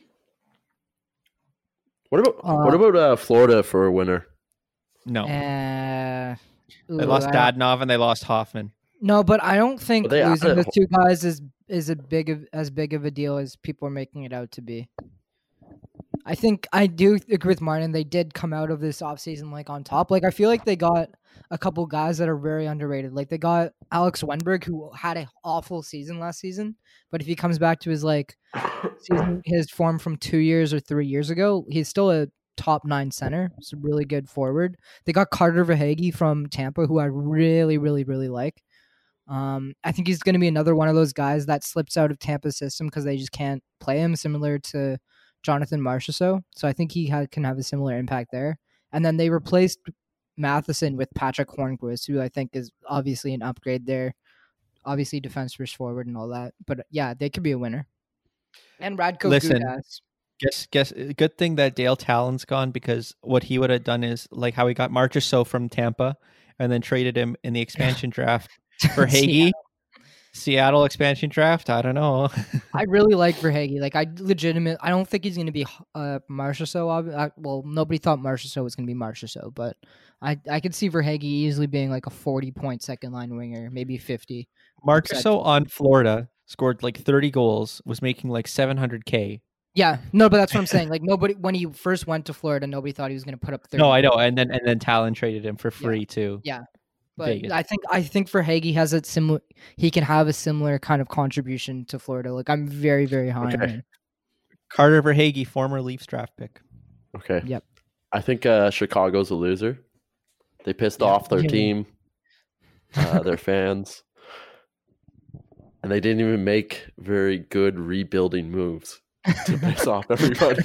What about Uh, what about uh, Florida for a winner? No, Uh, they ooh, lost I don't- Dadnov and they lost Hoffman. No, but I don't think they losing added- those two guys is is a big of, as big of a deal as people are making it out to be. I think I do agree with Martin. They did come out of this offseason like on top. Like I feel like they got a couple guys that are very underrated. Like they got Alex Wenberg, who had an awful season last season, but if he comes back to his like season, his form from two years or three years ago, he's still a top nine center. It's a really good forward. They got Carter Verhaeghe from Tampa, who I really, really, really like. Um, I think he's going to be another one of those guys that slips out of Tampa's system because they just can't play him, similar to Jonathan Marchessault. So I think he ha- can have a similar impact there. And then they replaced Matheson with Patrick Hornquist, who I think is obviously an upgrade there. Obviously defense first forward and all that. But yeah, they could be a winner. And Radko Listen, Gudas. Guess guess good thing that Dale Talon's gone, because what he would have done is like how he got Marchessault from Tampa and then traded him in the expansion draft for Hagee. Seattle. Seattle expansion draft. I don't know. I really like Verhaeghe. Like I legitimate. I don't think he's going to be uh Marchessault. ob- I- Well, nobody thought Marchessault was going to be Marchessault, but I I could see Verhaeghe easily being like a forty point second line winger, maybe fifty. Marchessault on Florida scored like thirty goals, was making like seven hundred K. Yeah, no, but that's what I'm saying. Like nobody when he first went to Florida, nobody thought he was going to put up thirty. No, I know. And then and then Talon traded him for free too. Yeah. But Vegas. I think I think Verhaeghe has a similar. He can have a similar kind of contribution to Florida. Like I'm very very high on Okay. him. Carter Verhaeghe, former Leafs draft pick. Okay. Yep. I think uh, Chicago's a loser. They pissed Yeah. off their Yeah. team, uh, their fans, and they didn't even make very good rebuilding moves to piss off everybody.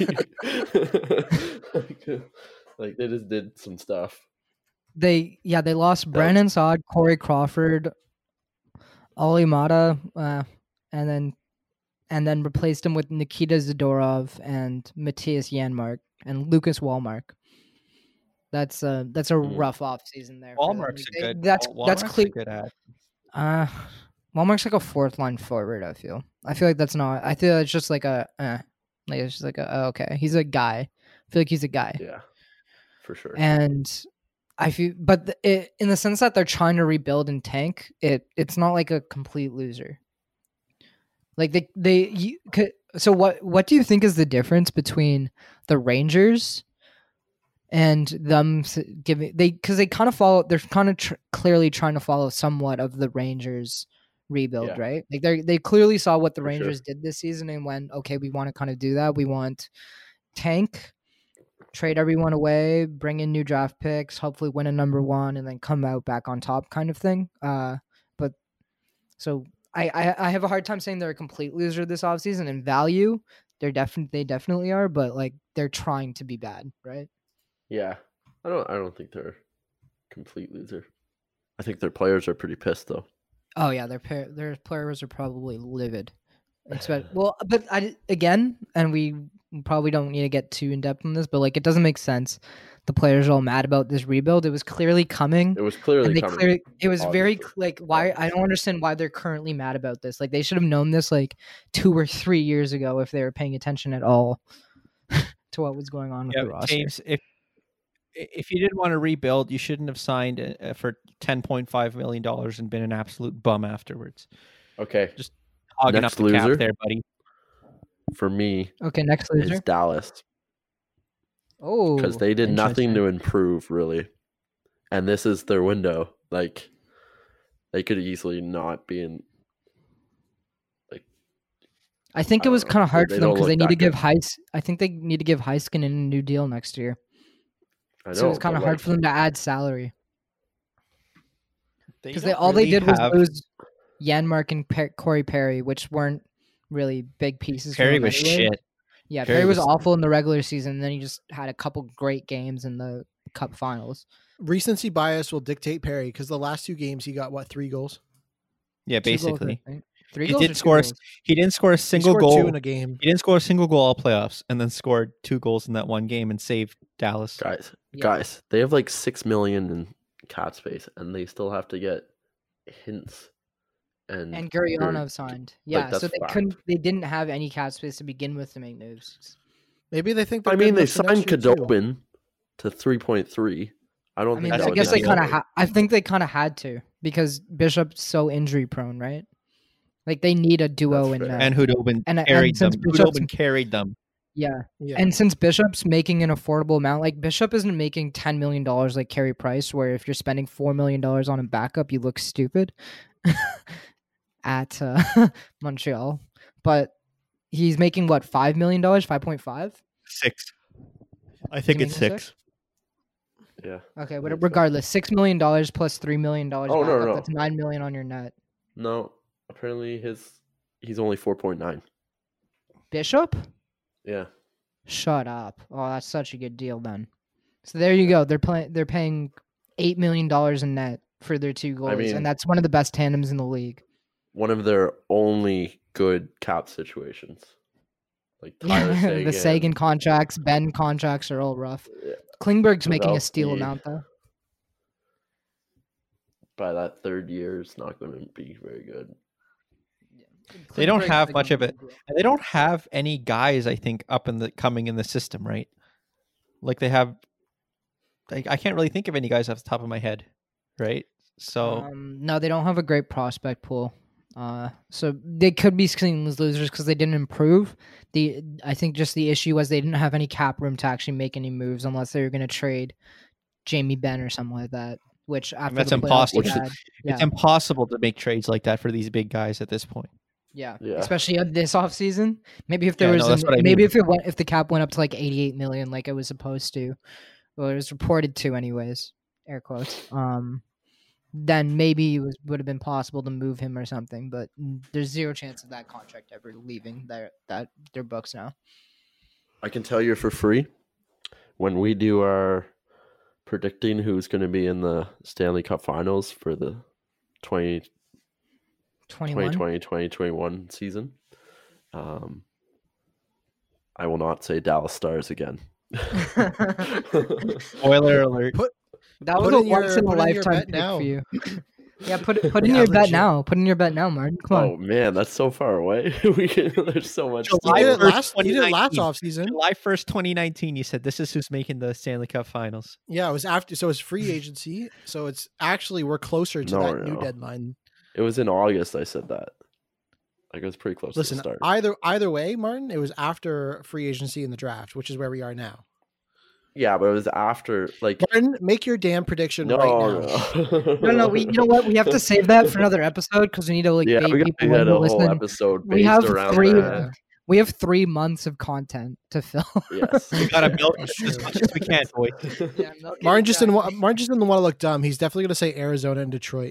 like, like they just did some stuff. They yeah they lost Brandon Saad, Corey Crawford, Ollie Mata, uh, and then and then replaced him with Nikita Zadorov and Matthias Janmark and Lucas Wallmark. That's uh that's a Mm. rough off season there. for them. Walmart's Like, a they- good. That's Wal- that's Walmart's a clear. good ad. Uh, Wallmark's like a fourth line forward. I feel. I feel like that's not. I feel it's just like a. Uh, like it's just like a. Oh, okay, he's a guy. I feel like he's a guy. Yeah, for sure. And I feel, but the, it, in the sense that they're trying to rebuild and tank, it it's not like a complete loser. Like they they you could So what what do you think is the difference between the Rangers and them s- giving they because they kind of follow they're kind of tr- clearly trying to follow somewhat of the Rangers rebuild, Yeah. right? Like they they clearly saw what the For sure. Rangers did this season and went, okay, we want to kind of do that. We want tank, trade everyone away, bring in new draft picks, hopefully win a number one, and then come out back on top, kind of thing. Uh, but so I, I I have a hard time saying they're a complete loser this offseason in value. They're definitely they definitely are, but like they're trying to be bad, right? Yeah, I don't. I don't think they're a complete loser. I think their players are pretty pissed though. Oh yeah, their par- their players are probably livid. Expect well, but I again, and we probably don't need to get too in depth on this, but like it doesn't make sense. The players are all mad about this rebuild. It was clearly coming. It was clearly And they coming. clearly, it was very obviously. cl- like why I don't understand why they're currently mad about this. Like they should have known this like two or three years ago if they were paying attention at all to what was going on with Yeah, the roster. James, if if you didn't want to rebuild, you shouldn't have signed uh, for ten point five million dollars and been an absolute bum afterwards. Okay, Hogging Next up the loser? cap there, buddy. for me, Okay, next it's loser. Dallas Oh, because they did nothing to interesting. improve really, and this is their window. Like they could easily not be in. I think I it was don't know. kind of They- hard they for them don't because they look need to that give good. Heis. I think they need to give Heiskin a new deal next year. I know, So it's kind of but, hard like, for them to add salary They because they don't all they really did was have- lose Yanmark and per- Corey Perry, which weren't really big pieces. for Perry them was anyway. shit. Yeah, Perry Perry was was- awful in the regular season. And then he just had a couple great games in the Cup Finals. Recency bias will dictate Perry because the last two games he got what three goals? Yeah, Two goals, I basically. think. Three He goals did or two score a goals? He didn't score a He single scored goal. two in a game. He didn't score a single goal all playoffs, and then scored two goals in that one game and saved Dallas. guys, Yeah. guys, they have like six million in cap space, and they still have to get hints. And And Guri- Gurianov signed. Yeah, so that's they fact. couldn't. They didn't have any cap space to begin with to make moves. Maybe they think. They're I good mean, they enough for next signed year, too. Kadobin to three point three. I don't I think mean, that That's I a was guess good they deal. kind of. Ha- I think they kind of had to because Bishop's so injury prone, right? Like they need a duo That's in fair. there. And Hudobin And- and carried them. since Bishop's- Hudobin carried them. yeah, Yeah. and since Bishop's making an affordable amount, like Bishop isn't making ten million dollars like Carey Price, where if you're spending four million dollars on a backup, you look stupid at uh, Montreal. But he's making what five million dollars, five point five. Six. I think he it's making six. Yeah. Okay, I but think so. regardless, six million dollars plus three million dollars. Oh, no, backup, no. That's nine million on your net. No, apparently his he's only four point nine. Bishop, Yeah. shut up. Oh, that's such a good deal then. So there you go. They're playing. They're paying eight million dollars in net for their two goals, mean- and that's one of the best tandems in the league. One of their only good cap situations. Like Tyler Yeah, Sagan. the Sagan contracts, Ben contracts are all rough. Yeah, Klingberg's making a Without steal the- amount though. by that third year, it's not going to be very good. They don't Klingberg's have like much a of it. big deal. And they don't have any guys, I think, up in the coming in the system, right? Like they have. Like I can't really think of any guys off the top of my head, right? So Um, no, they don't have a great prospect pool. Uh, so they could be seen as losers because they didn't improve. The I think just the issue was they didn't have any cap room to actually make any moves unless they were going to trade Jamie Benn or something like that. Which after that's the playoffs impossible. we Which is- had, yeah, it's impossible to make trades like that for these big guys at this point. yeah, Yeah. especially uh, this offseason. Maybe if there Yeah, was, no, that's an- what I maybe mean. if it went, if the cap went up to like eighty-eight million, like it was supposed to, well, it was reported to, anyways, air quotes. Um, then maybe it was would have been possible to move him or something. But mm, there's zero chance of that contract ever leaving their that their books now. I can tell you for free when we do our predicting who's going to be in the Stanley Cup Finals for the twenty twenty-one. twenty twenty twenty-one season. Um, I will not say Dallas Stars again. Spoiler alert. That was Put a in your- once in a put in your lifetime bet pick now. for you. Yeah, put it put in Yeah, your bet legit. now. Put in your bet now, Martin. Come on. Oh man, that's so far away. we can, there's so much. He July did it first, last. He did it last twenty nineteen. offseason. July first, twenty nineteen, you said this is who's making the Stanley Cup Finals. Yeah, it was after. So it's free agency. So it's actually we're closer to No, that new no. deadline. It was in August. I said that. Like it was pretty close Listen, to the start. either either way, Martin, it was after free agency and the draft, which is where we are now. Yeah, but it was after like Martin, make your damn prediction no, right now. no, No, no, we. You know what? We have to save that for another episode because we need to like yeah, bait we got people to in get to a whole listen. episode We based have around three. that. We have three months of content to fill. Yes, We gotta milk it as much as we can, boy. Yeah, milk it Martin just down. didn't want. Martin just didn't want to look dumb. He's definitely going to say Arizona and Detroit.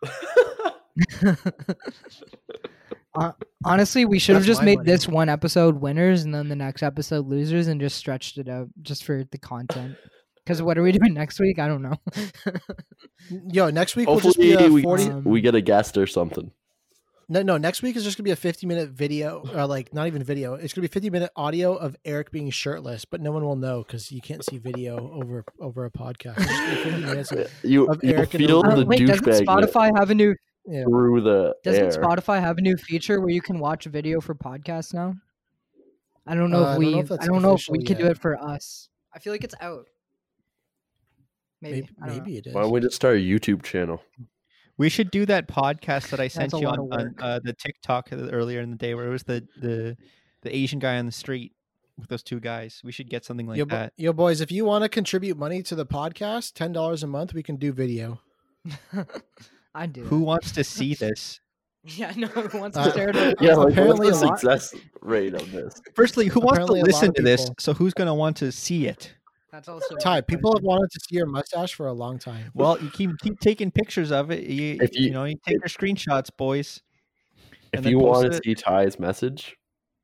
Uh, honestly, we should have That's just my made money. this one episode winners and then the next episode losers and just stretched it out just for the content. Because what are we doing next week? I don't know. Yo, next week will just be Hopefully, a we, forty. Um, we get a guest or something. No, no. Next week is just gonna be a fifty-minute video, or like not even video. It's gonna be fifty-minute audio of Eric being shirtless, but no one will know because you can't see video over over a podcast. It's gonna be fifty minutes of- You, of you Eric and feel Elizabeth. the Uh, wait, doesn't douchebag Spotify have a new? yeah. through the Doesn't air. Spotify have a new feature where you can watch video for podcasts now? I don't know Uh, I if don't we. know I if that's don't know if official we can do yet. it for us. I feel like it's out. Maybe. Maybe, I don't know. maybe it is. Why don't we just start a YouTube channel? We should do that podcast that I sent a you lot on, of on work. uh, the TikTok earlier in the day, where it was the the the Asian guy on the street with those two guys. We should get something like yo, bo- that. yo, boys, if you want to contribute money to the podcast, ten dollars a month, we can do video. I do. Who that. wants to see this? Yeah, no. Who wants Uh, to stare at a Yeah, like, apparently what's a the lot- success rate of this? Firstly, who wants to Apparently a lot listen of to this? people- So who's going to want to see it? That's also a Ty, good people have question. wanted to see your mustache for a long time. Well, you keep keep taking pictures of it. You, If you, you- know, you take your screenshots, boys. If and then you post want to it. see Ty's message,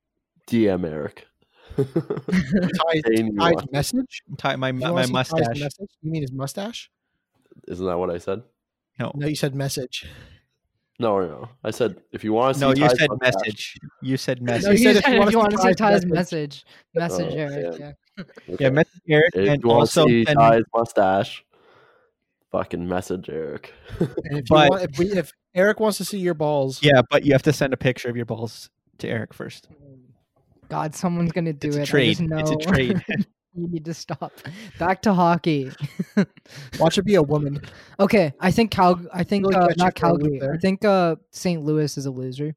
D M Eric. Ty's, Saying you Ty's want- message? Tie my You my wanna see Ty's mustache. message? You mean his mustache? Isn't that what I said? No, No, you said message. No, no, no. I said if you want to see no, you Ty's said mustache- message. You said No, you message. you said said if you wanna if you see want to see Ty's Ty's message. message, message Oh, Eric. yeah. Yeah. Okay. Yeah, message Eric, If and you want also to see send- Ty's mustache, fucking message Eric. And if, But- you want, if, we, if Eric wants to see your balls, yeah, but you have to send a picture of your balls to Eric first. God, someone's gonna do It's it. a I trade. just know. It's a trade. You need to stop. Back to hockey. watch it be a woman. Okay, I think Cal. I think Really uh, catch you not for a loop Calgary. there. I think uh, Saint Louis is a loser.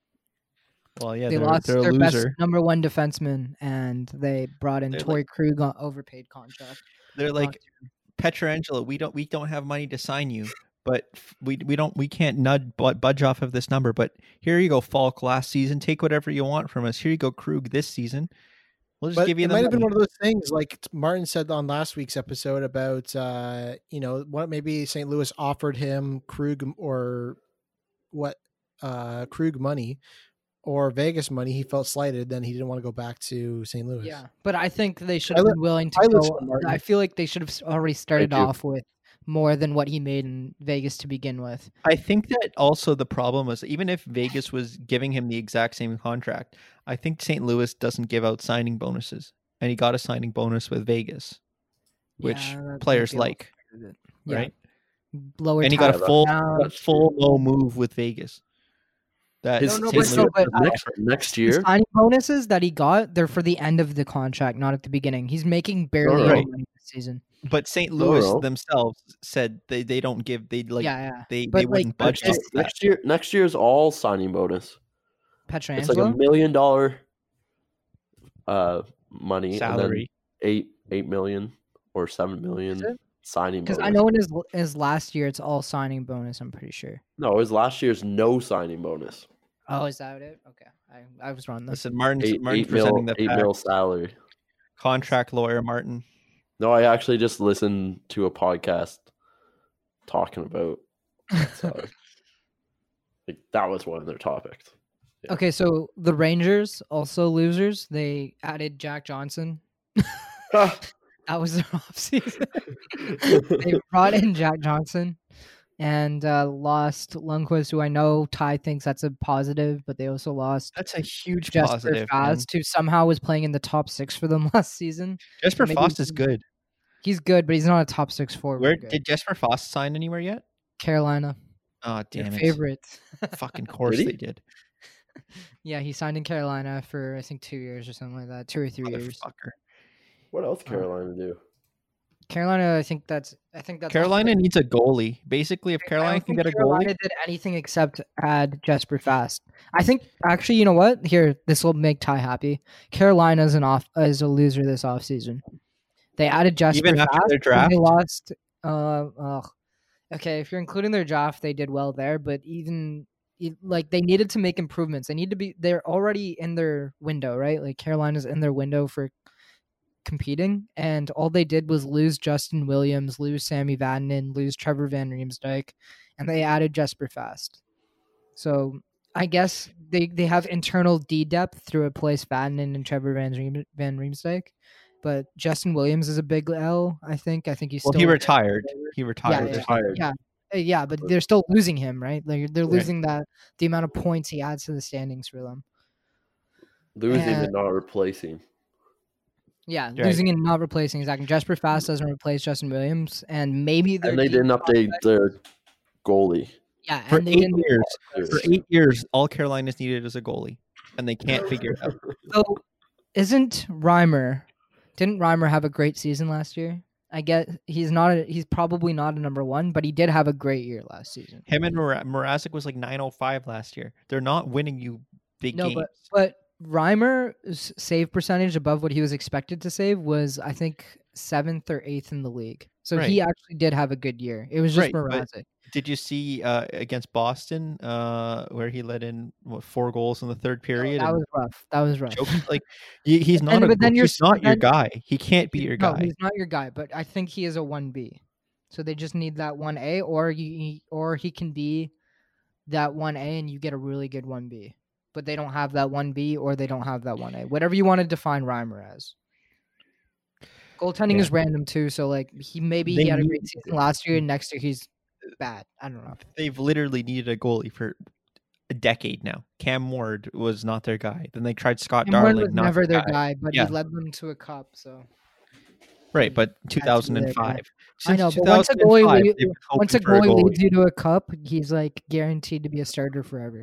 Well, yeah, they they're, lost they're a their best loser. number one defenseman, and they brought in They're Torrey Krug on overpaid contract. They're like Petrangelo. We don't we don't have money to sign you, but f- we we don't we can't nud but budge off of this number. But here you go, Falk. Last season, take whatever you want from us. Here you go, Krug. This season, we'll just But give you it the might have been money. one of those things like Martin said on last week's episode about, uh, you know, what maybe Saint Louis offered him Krug or what uh, Krug money or Vegas money. He felt slighted. Then he didn't want to go back to Saint Louis. Yeah, but I think they should I have li- been willing to I live go. for Martin. I feel like they should have s- already started you. off with more than what he made in Vegas to begin with. I think that also the problem was even if Vegas was giving him the exact same contract, I think Saint Louis doesn't give out signing bonuses, and he got a signing bonus with Vegas, which Yeah, that might players be a little like, part of it. Yeah, right? lower. And he got a tax full amount. a full no move with Vegas. That His, No, no, Saint but his- no, Louis but doesn't next, offer. next The year, signing bonuses that he got, they're for the end of the contract, not at the beginning. He's making barely no. any Right. money this season. But Saint No, Louis no. themselves said they, they don't give they like yeah, yeah. they, But, they like, wouldn't budge next, off year- that. next year, next year's all signing bonus. It's like a Petrangelo. million dollar uh money and then salary. eight eight million or seven million it? signing Because bonus. I know in his his last year, it's all signing bonus. I'm pretty sure. No, it was last year's no signing bonus. Oh, is that it? Okay, I, I was wrong. Then. Listen, Martin's Eight, Martin's eight mil, presenting the eight mil facts. salary. Contract lawyer Martin. No, I actually just listened to a podcast talking about so, like, that was one of their topics. Yeah. Okay, so the Rangers also losers. They added Jack Johnson. That was their offseason. They brought in Jack Johnson and uh, lost Lundqvist, who I know Ty thinks that's a positive, but they also lost That's a huge Jesper positive. man. Fast, who somehow was playing in the top six for them last season. Jesper maybe Fast is some- good. He's good, but he's not a top six forward. Where Good. did Jesper Fast sign anywhere yet? Carolina, Oh your damn it! favorite. Fucking course he? they did. Yeah, he signed in Carolina for I think two years or something like that, two or three years. Motherfucker. What else Carolina do? Carolina, I think that's I think that's Carolina needs a goalie. Basically, if I Carolina don't can think get a Carolina goalie, did anything except add Jesper Fast. I think actually, you know what? Here, this will make Ty happy. Carolina's an off is a loser this offseason. They added Jesper even after Fast. their and draft, They lost. Uh, ugh. Okay, if you're including their draft, they did well there. But even e- like they needed to make improvements. They need to be. They're already in their window, right? Like Carolina's in their window for competing, and all they did was lose Justin Williams, lose Sammy Vatanen, lose Trevor Van Riemsdyk, and they added Jesper Fast. So I guess they, they have internal D depth to replace Vatanen and Trevor Van Riem, Van Riemsdyk, but Justin Williams is a big L. I think. I think he's well, still he in- retired. He Yeah, retired. yeah, or something. Retired. yeah, Uh, yeah, but they're still losing him, right? Like they're Right. losing that the amount of points he adds to the standings for them. Losing And- and not replacing. Yeah, Right. losing and not replacing. Exactly. Jesper Fast doesn't replace Justin Williams, and maybe their And they deep didn't update prospect- their goalie. Yeah, For and they eight didn't. years, Years. for eight years, all Carolina's needed is a goalie, and they can't figure it out. So, isn't Reimer? Didn't Reimer have a great season last year? I get he's not. A, he's probably not a number one, but he did have a great year last season. Him and Mora- Mrazek was like nine oh five last year. They're not winning you big No, games. but but Reimer's save percentage above what he was expected to save was, I think, seventh or eighth in the league. So he Right. actually did have a good year. It was just Right, but- Mrazek. Did you see uh, against Boston uh, where he let in what, four goals in the third period? That and was rough. That was rough. choked? Like he, he's not. then- a, but then you're he's s- not but your then- guy. He can't be your No, guy. he's not your guy, but I think he is a one B. So they just need that one A, or you, or he can be that one A, and you get a really good one B. But they don't have that one B, or they don't have that one A. Whatever you want to define Reimer as. Goaltending Yeah. is random too, so like he maybe They he had a need- great season last year, and next year he's bad. I don't know. They've literally needed a goalie for a decade now. Cam Ward was not their guy. Then they tried Scott Cameron Darling. was not never their guy. guy, but Yeah. he led them to a cup. So Right, but That's two thousand five. I know, Since but once a goalie, two thousand five, lead- they've been once a hoping for a goalie leads you to a cup, he's like guaranteed to be a starter forever.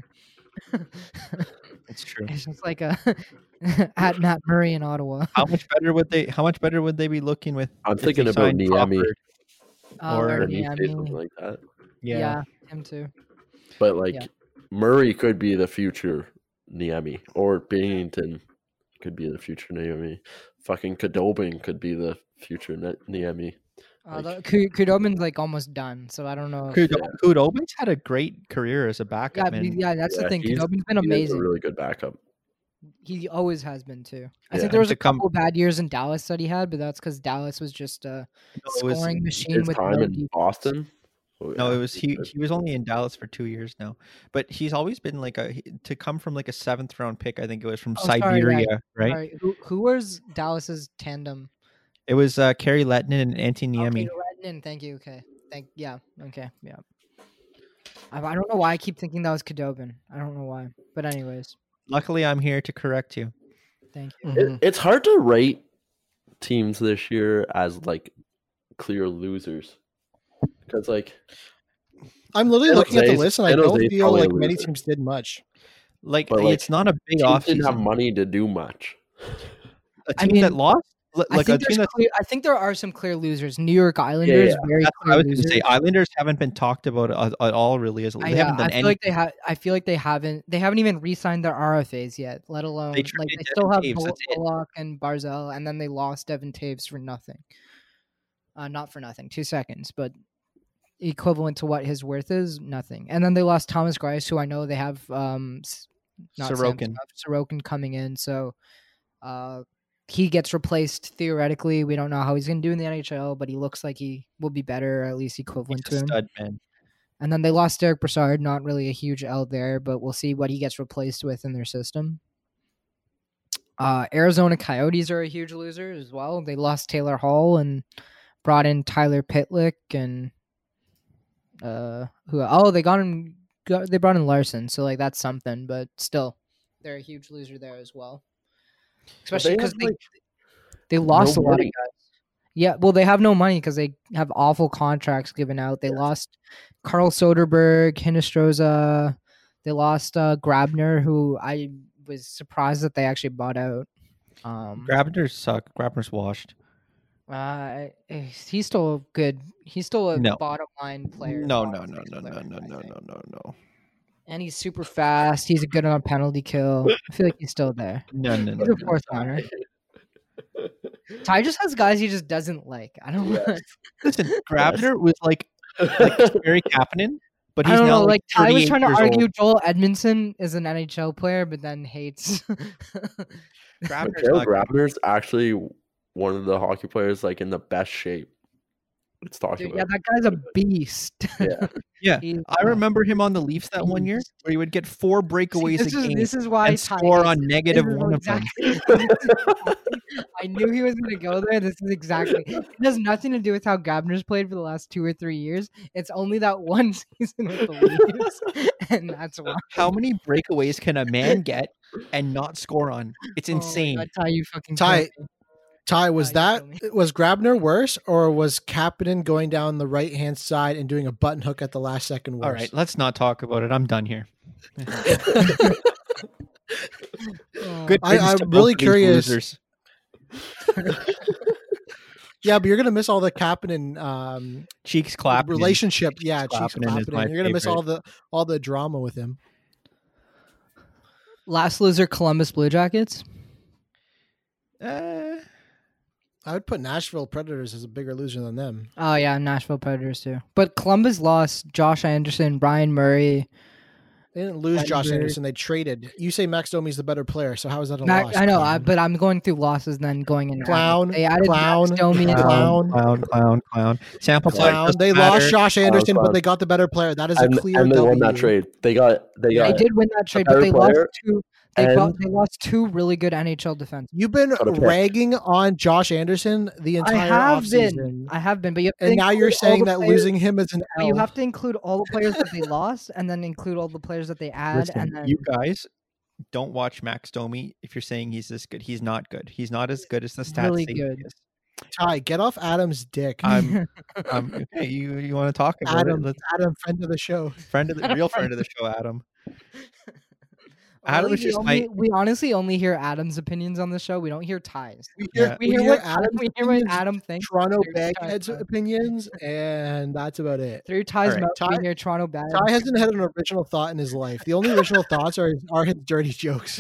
It's true. It's just like a at Matt Murray in Ottawa. How much better would they? How much better would they be looking with? I'm if they thinking about signed Niemi Crawford? Oh, or or or Niemi, Niemi. something like that. Yeah. Yeah, him too. But like Yeah. Murray could be the future Niemi, or Binghamton could be the future Niemi. Fucking Kadobin could be the future Ne- Niemi. Uh, Like- the- Ku- Kudobin's like almost done, so I don't know. If, Kudo- Yeah. Kudobin's had a great career as a yeah, backup. but man. yeah, that's the Yeah, thing. he's- Kudobin's been He is amazing. a really good backup. He always has been too. I Yeah. think there was To a come- couple bad years in Dallas that he had, but that's because Dallas was just a No, it was- scoring machine His with time no in defense. Boston. Oh, No, yeah, it was he's he. good. He was only in Dallas for two years now, but he's always been like a he- to come from like a seventh round pick. I think it was from Oh, sorry, yeah. Siberia, right? Sorry, who who was Dallas's tandem? It was uh, Kerry Lettinen and Antti Niemi. Okay, Redden, thank you. Okay, thank yeah. Okay, yeah. I, I don't know why I keep thinking that was Kadobin. I don't know why, but anyways, Luckily, I'm here to correct you. thank you. Mhm. It, it's hard to rate teams this year as like clear losers because like I'm literally San looking at the Jose's- list, and I San don't Jose's feel probably a like many loser. teams did much. Like, But, like, it's not a big teams off didn't have season. money to do much. A I team that mean, lost, li- I like a think, team there's that's. clear, I think there are some clear losers. New York Islanders, yeah. very That's what I clear was going to losers. say. Islanders haven't been talked about at, at all, really. As I, they yeah, haven't I done feel anything. like they have. I feel like they haven't. They haven't even re-signed their R F As yet. Let alone They like traded they still Devin have Taves, Bul- that's it. Bullock and Barzell, and then they lost Devin Taves for nothing. Uh, not for nothing. Two seconds, but equivalent to what his worth is, nothing. And then they lost Thomas Grice, who I know they have. Um, s- not Sorokin. Samsonov, Sorokin coming in, so uh, he gets replaced theoretically. We don't know how he's going to do in the N H L, but he looks like he will be better, or at least equivalent He's to a him. stud, man. And then they lost Derek Brassard, not really a huge L there, but we'll see what he gets replaced with in their system. Uh, Arizona Coyotes are a huge loser as well. They lost Taylor Hall and brought in Tyler Pitlick and uh, who? Oh, they got him. Got, they brought in Larson, so like that's something. But still, they're a huge loser there as well. Especially they because have, they, like, they lost no a lot of money. guys. Yeah, well, they have no money because they have awful contracts given out. They Yes. lost Carl Soderberg, Hinestroza. They lost uh, Grabner, who I was surprised that they actually bought out. Um, Grabner's suck. Grabner's washed. Uh, he's still good. He's still a No. bottom line player. No, no, bottom no, six no, no, player, no, I no, think. no, no, no. And he's super fast. He's good on a penalty kill. I feel like he's still there. No, no, no, He's a no. fourth liner. Ty just has guys he just doesn't like. I don't Yes. want. Listen, Grabner was like like Barry Kapanen, but I he's don't now know. like, Like Ty was thirty-eight trying to years argue old. Joel Edmondson is an N H L player, but then hates. Grabner's Mikael not good. Grabner's actually one of the hockey players like in the best shape. It's talking Dude, yeah, about. that guy's a beast. Yeah. Yeah, He's I a remember him on the Leafs that one year, beast. where he would get four See, breakaways this a is game this is why and Ty score hates on it. negative This is one of them. exactly- I knew he was gonna go there. This is exactly. It has nothing to do with how Grabner's played for the last two or three years. It's only that one season with the Leafs, and that's why. How many breakaways can a man get and not score on? It's Oh my insane. God, Ty, you fucking Ty, killed me. Ty, was you that kill me. was Grabner worse, or was Kapanen going down the right hand side and doing a button hook at the last second worse? All right, let's not talk about it. I'm done here. Oh, Good. I- riddance I'm to both really of these curious. losers. Yeah, but you're gonna miss all the Kapanen um, Cheeks clapping. relationship. Yeah, Cheeks Kapanen is Kapanen. my You're gonna miss all favorite. the all the drama with him. Last loser, Columbus Blue Jackets. Uh, I would put Nashville Predators as a bigger loser than them. Oh yeah, Nashville Predators too. But Columbus lost Josh Anderson, Brian Murray. They didn't lose Josh Predators. Anderson. They traded. You say Max Domi's the better player, so how is that a Mac- loss? I know, I, Clown? but I'm going through losses and then going in. Clown, They added clown, Max Domi and clown. clown, clown, clown. Sample size Clown. doesn't They matter. lost Josh Anderson, clown. but they got the better player. That is a And, clear and they W. won that trade. They got they Yeah. They got did win that trade, but better they lost player two. They, and- got, they lost two really good N H L defense. You've been Got a pick. ragging on Josh Anderson the I entire have been, offseason. I have been, but you have to And now you're include all saying the that players- losing him is an but L. you have to include all the players that they lost, and then include all the players that they add, Listen, and then you guys don't watch Max Domi if you're saying he's this good. He's not good. He's not as good as the stats Really say he good. is. Ty, get off Adam's dick. I'm, I'm okay. You you want to talk about Adam, it? Let's Adam, friend of the show. friend of the real friend of the show, Adam. Adam Only was we just only, my- we honestly only hear Adam's opinions on the show. We don't hear Ty's. We Yeah. hear, We we hear hear what Adam's we hear what opinions, Adam thinks. Toronto through Ty's Baghead's mouth. opinions, and that's about it. Through Ty's Alright, mouth, Ty- we hear Toronto bad. Ty hasn't had an original thought in his life. The only original thoughts are are his dirty jokes.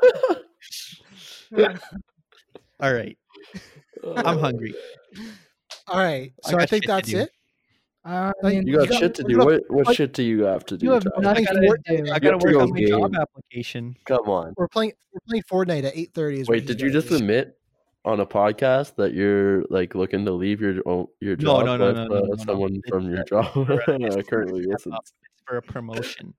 All right, I'm hungry. All right, I so I, got think shit to that's do. it. Uh, I Like, mean, You got got- shit to we're do. gonna- What what like- shit do you have to do? you have Tyler? I nothing gotta, to do. I You gotta have to work go on my job game. application. Come on. We're playing we're playing Fortnite at eight thirty. Wait, did you just admit on a podcast that you're like looking to leave your own- your No, job no, no, with no, no, uh, no, no. someone It's, from your uh, job it's- it's- currently it's listens? for a promotion,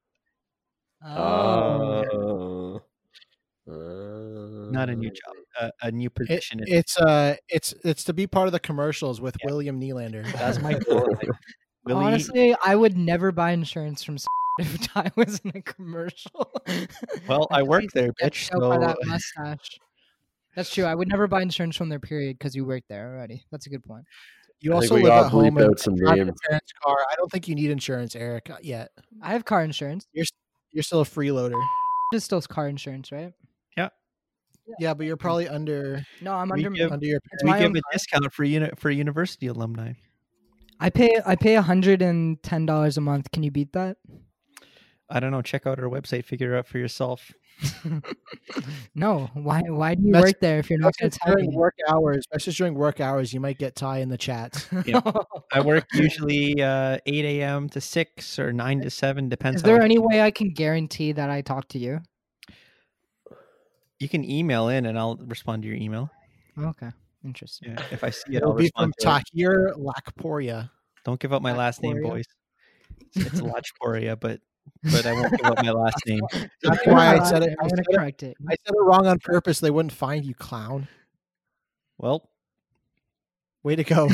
Oh. Uh, uh, not a new job, uh, a new It, position. in- it's uh it's it's to be part of the commercials with Yeah. William Nylander. That's my goal. Like, Willie, Honestly, I would never buy insurance from if Ty was in a commercial. well, I work there, Get bitch. out by So that mustache. That's true. I would never buy insurance from their period because you work there already. That's a good point. You I think also we live gotta at home bleep and out some drive your names. parents' car. I don't think you need insurance, Eric, uh, yet. I have car insurance. You're you're still a freeloader. It's still car insurance, right? Yeah, but you're probably under No, I'm We under. give- under your It's we my give own a car. discount for uni- for university alumni. I pay. I pay a hundred and ten dollars a month. Can you beat that? I don't know. Check out our website. Figure it out for yourself. No. Why? Why do you Mess- work there if you're not going Message to tell during me? work hours. Message during work hours. You might get Ty in the chat. Yeah. I work usually uh, eight a.m. to six or nine to seven. Depends. Is there how any way I can guarantee that I talk to you? You can email in and I'll respond to your email. Okay. Interesting. Yeah, if I see it, It'll I'll be from respond to it. Tahir Lakporia. Don't give out my last name, Lachporia? boys. It's, it's Lachporia, but but I won't give out my last name. That's Say why I my said last it. name. I I'm said gonna it, correct it. I said it wrong on purpose. They wouldn't find you, clown. Well, Way to go,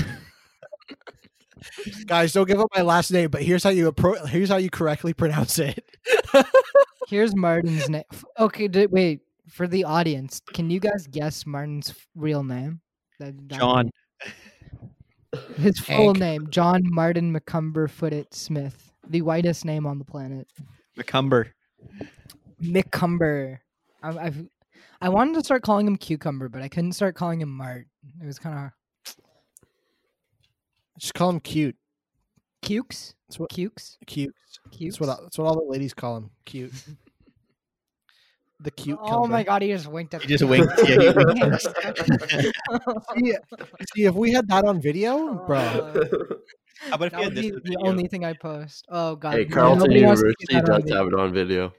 guys! Don't give up my last name, but here's how you appro- Here's how you correctly pronounce it. Here's Martin's name. Okay, d- wait. For the audience, can you guys guess Martin's f- real name? That- that- John. His full Hank. name, John Martin McCumber Footit Smith, the whitest name on the planet. McCumber. McCumber. I, I've I wanted to start calling him Cucumber, but I couldn't start calling him Mart. It was kind of Just call him cute. Cukes? That's what Cukes? cute. Cukes? That's what that's what all the ladies call him. Cute. The cute. Oh my Kelvin. god, he just winked at He just winked. Yeah, he winked. See, see, if we had that on video, bro. How about if That you would had this be in the video? only thing I post. Oh god. Hey, no- Carleton nobody wants to see University that on does video. have it on video.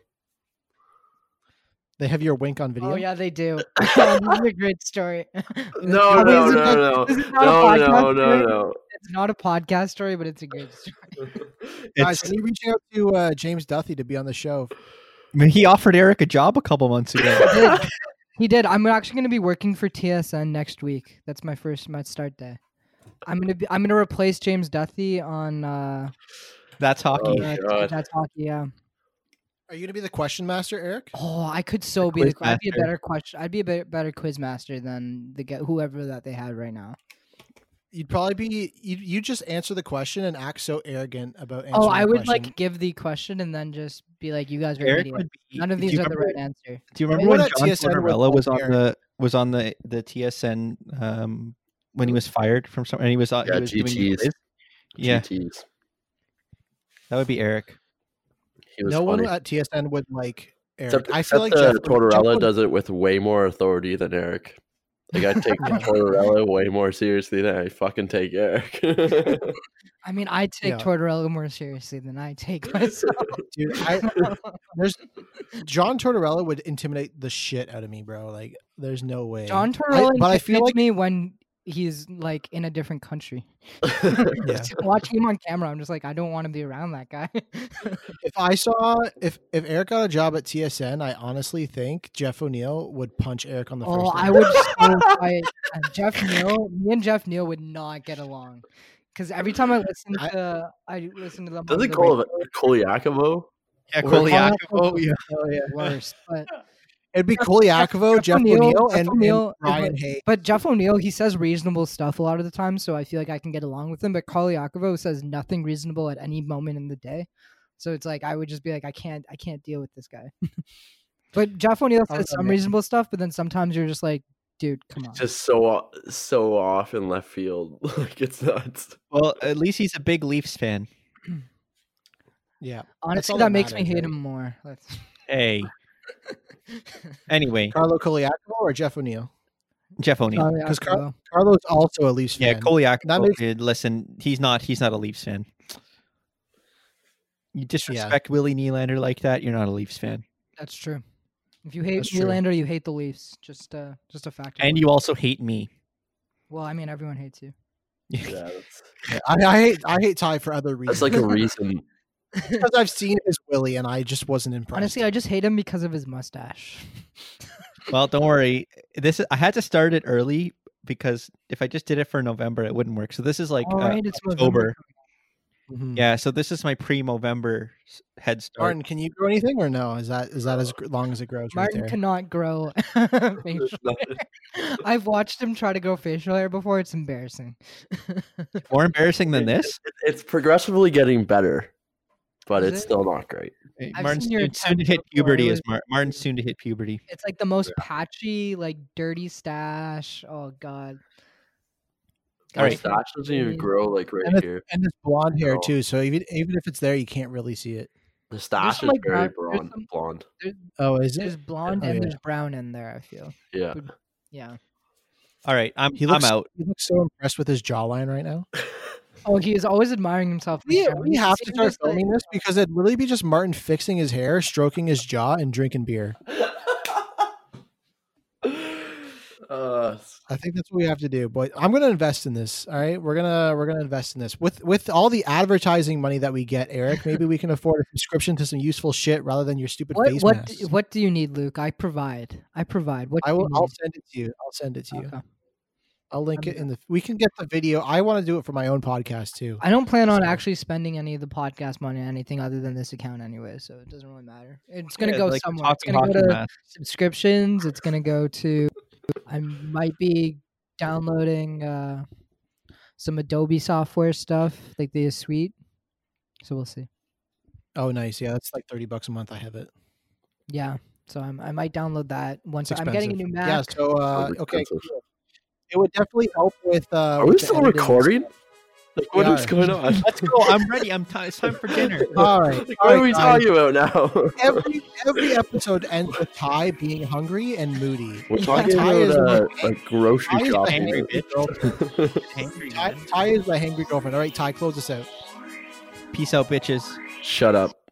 They have your wink on video. Oh yeah, they do. This is a great story. No, How no, is it no, that- no, this is not a no, podcast no, no, story? no. It's not a podcast story, but it's a great story. Guys, It's, can you reach out to uh, James Duthie to be on the show? I mean, he offered Eric a job a couple months ago. He did. I'm actually going to be working for T S N next week. That's my first my start day. I'm gonna be. I'm gonna replace James Duthie on. Uh, That's hockey. Oh, uh, God. that's hockey. Yeah. Are you gonna be the question master, Eric? Oh, I could so be. The, quiz I'd be a master. better question. I'd be a better, better quiz master than the ge- whoever that they had right now. You'd probably be. You you just answer the question and act so arrogant about answering. Oh, I the would question. like give the question and then just be like, "You guys are Eric idiots. would be. None of do these you are the remember, right answer." Do you remember Anyone when at John T S N would Tortorella was like on Eric. the was on the the T S N um, when he was fired from some and he was uh, Yeah, he was doing the G Ts. quiz? Yeah, G Ts. that would be Eric. He was no funny. one at T S N would like Eric. Except, I feel like except, uh, Jeff Tortorella Jeff would- does it with way more authority than Eric. Like I take Yeah. Tortorella way more seriously than I fucking take Eric. I mean, I take Yeah. Tortorella more seriously than I take myself. Dude, I, there's John Tortorella would intimidate the shit out of me, bro. Like, there's no way. John I- Tortorella but I feel intimidates like me when he's like in a different country. yeah. Just watching him on camera, I'm just like, I don't want to be around that guy. If I saw if if Eric got a job at T S N, I honestly think Jeff O'Neill would punch Eric on the first. oh, I day. would so fight uh, Jeff Neal. Me and Jeff Neal would not get along because every time I listen I- to, I listen to them. on Doesn't the call radio, it Koliakovo? Yeah, Or Koliakovo. Koliakovo, Yeah. Oh, yeah. worse, but It'd be Koliakovo, Jeff Jeff O'Neill- O'Neill, Jeff and, O'Neill and is Brian like- Hay. but Jeff O'Neill, he says reasonable stuff a lot of the time, so I feel like I can get along with him. But Koliakovo says nothing reasonable at any moment in the day, so it's like I would just be like, I can't, I can't deal with this guy. But Jeff O'Neill I says don't know, some man. reasonable stuff, but then sometimes you're just like, dude, come on. Just so so off in left field. Like it's nuts. Well, at least he's a big Leafs fan. Yeah. Honestly, all that that makes me matters, hate right? him more. Let's- Hey. Anyway, Carlo Koliakovo or Jeff O'Neill? Jeff O'Neill. Because Koliakovo. Car- Carlo's also a Leafs Yeah, fan. Koliakovo. That makes- uh, Listen, he's not. He's not a Leafs fan. You disrespect Willie Nylander like that, you're not a Leafs fan, That's true. If you hate That's true. Nylander, you hate the Leafs. Just, uh, just a fact. of and life. you also hate me. Well, I mean, everyone hates you. Yeah, that's, Yeah, I, I hate I hate Ty for other reasons. that's like a reason. because I've seen his Willie and I just wasn't impressed. Honestly, I just hate him because of his mustache. Well, don't worry. This is, I had to start it early because if I just did it for November, it wouldn't work. So this is like All uh, right, it's October. Mhm. Yeah, so this is my pre-November s- head start. Martin, can you grow anything or no? Is that is that as gr- long as it grows? Martin right there? cannot grow facial hair. I've watched him try to grow facial hair before. It's embarrassing. More embarrassing than this. It- it's progressively getting better, but Is it's it? still not great. I've Martin's seen your soon, soon to attempt hit before. puberty. It Is was- Mar- Martin's soon to hit puberty. It's like the most patchy, like dirty stash. Oh god. All My right. stash doesn't even grow like right And it's, here. and it's blonde hair No. too, so even even if it's there, you can't really see it. The stash some, is like, very brown- there's blonde. some- Blonde. Oh, is There's it? blonde Oh, and yeah. there's brown in there. I feel. Yeah. Yeah. All right, I'm He looks. I'm out. He looks so impressed with his jawline right now. Oh, he is always admiring himself. in the We, camera. we He have to seems start just like- filming this because it'd literally be just Martin fixing his hair, stroking his jaw, and drinking beer. uh, I think that's what we have to do. But I'm gonna invest in this. All right, we're gonna we're gonna invest in this with with all the advertising money that we get, Eric. Maybe we can afford a subscription to some useful shit rather than your stupid What face what masks. do, what do you need, Luke? I provide. I provide. What I do will. you I'll need? send it to you. I'll send it to you. Okay. I'll link I'm it in the. We can get the video. I want to do it for my own podcast too. I don't plan on So- actually spending any of the podcast money on anything other than this account anyway, so it doesn't really matter. It's gonna Yeah, go like somewhere. It's talking gonna go hockey to math. subscriptions. It's gonna go to. I might be downloading uh, some Adobe software stuff, like the suite. So we'll see. Oh, nice. Yeah, that's like thirty bucks a month. I have it. Yeah. So I'm, I might download that once It's I'm getting a new expensive. Mac. Yeah. So uh, Sounds okay, expensive. cool. It would definitely help with. Uh, Are we with the still editing and recording? stuff. Like, what We is are. going on? Let's go. I'm ready. I'm t- it's time for dinner. All right. Like, all what are right, we guys. talking about now? Every every episode ends with Ty being hungry and moody. We're In fact, talking Ty is about the uh, most like grocery Ty is the shopping. angry hangry bitch. girlfriend. Angry, Ty, man. Ty is the hangry girlfriend. All right, Ty, close us out. Peace out, bitches. Shut up.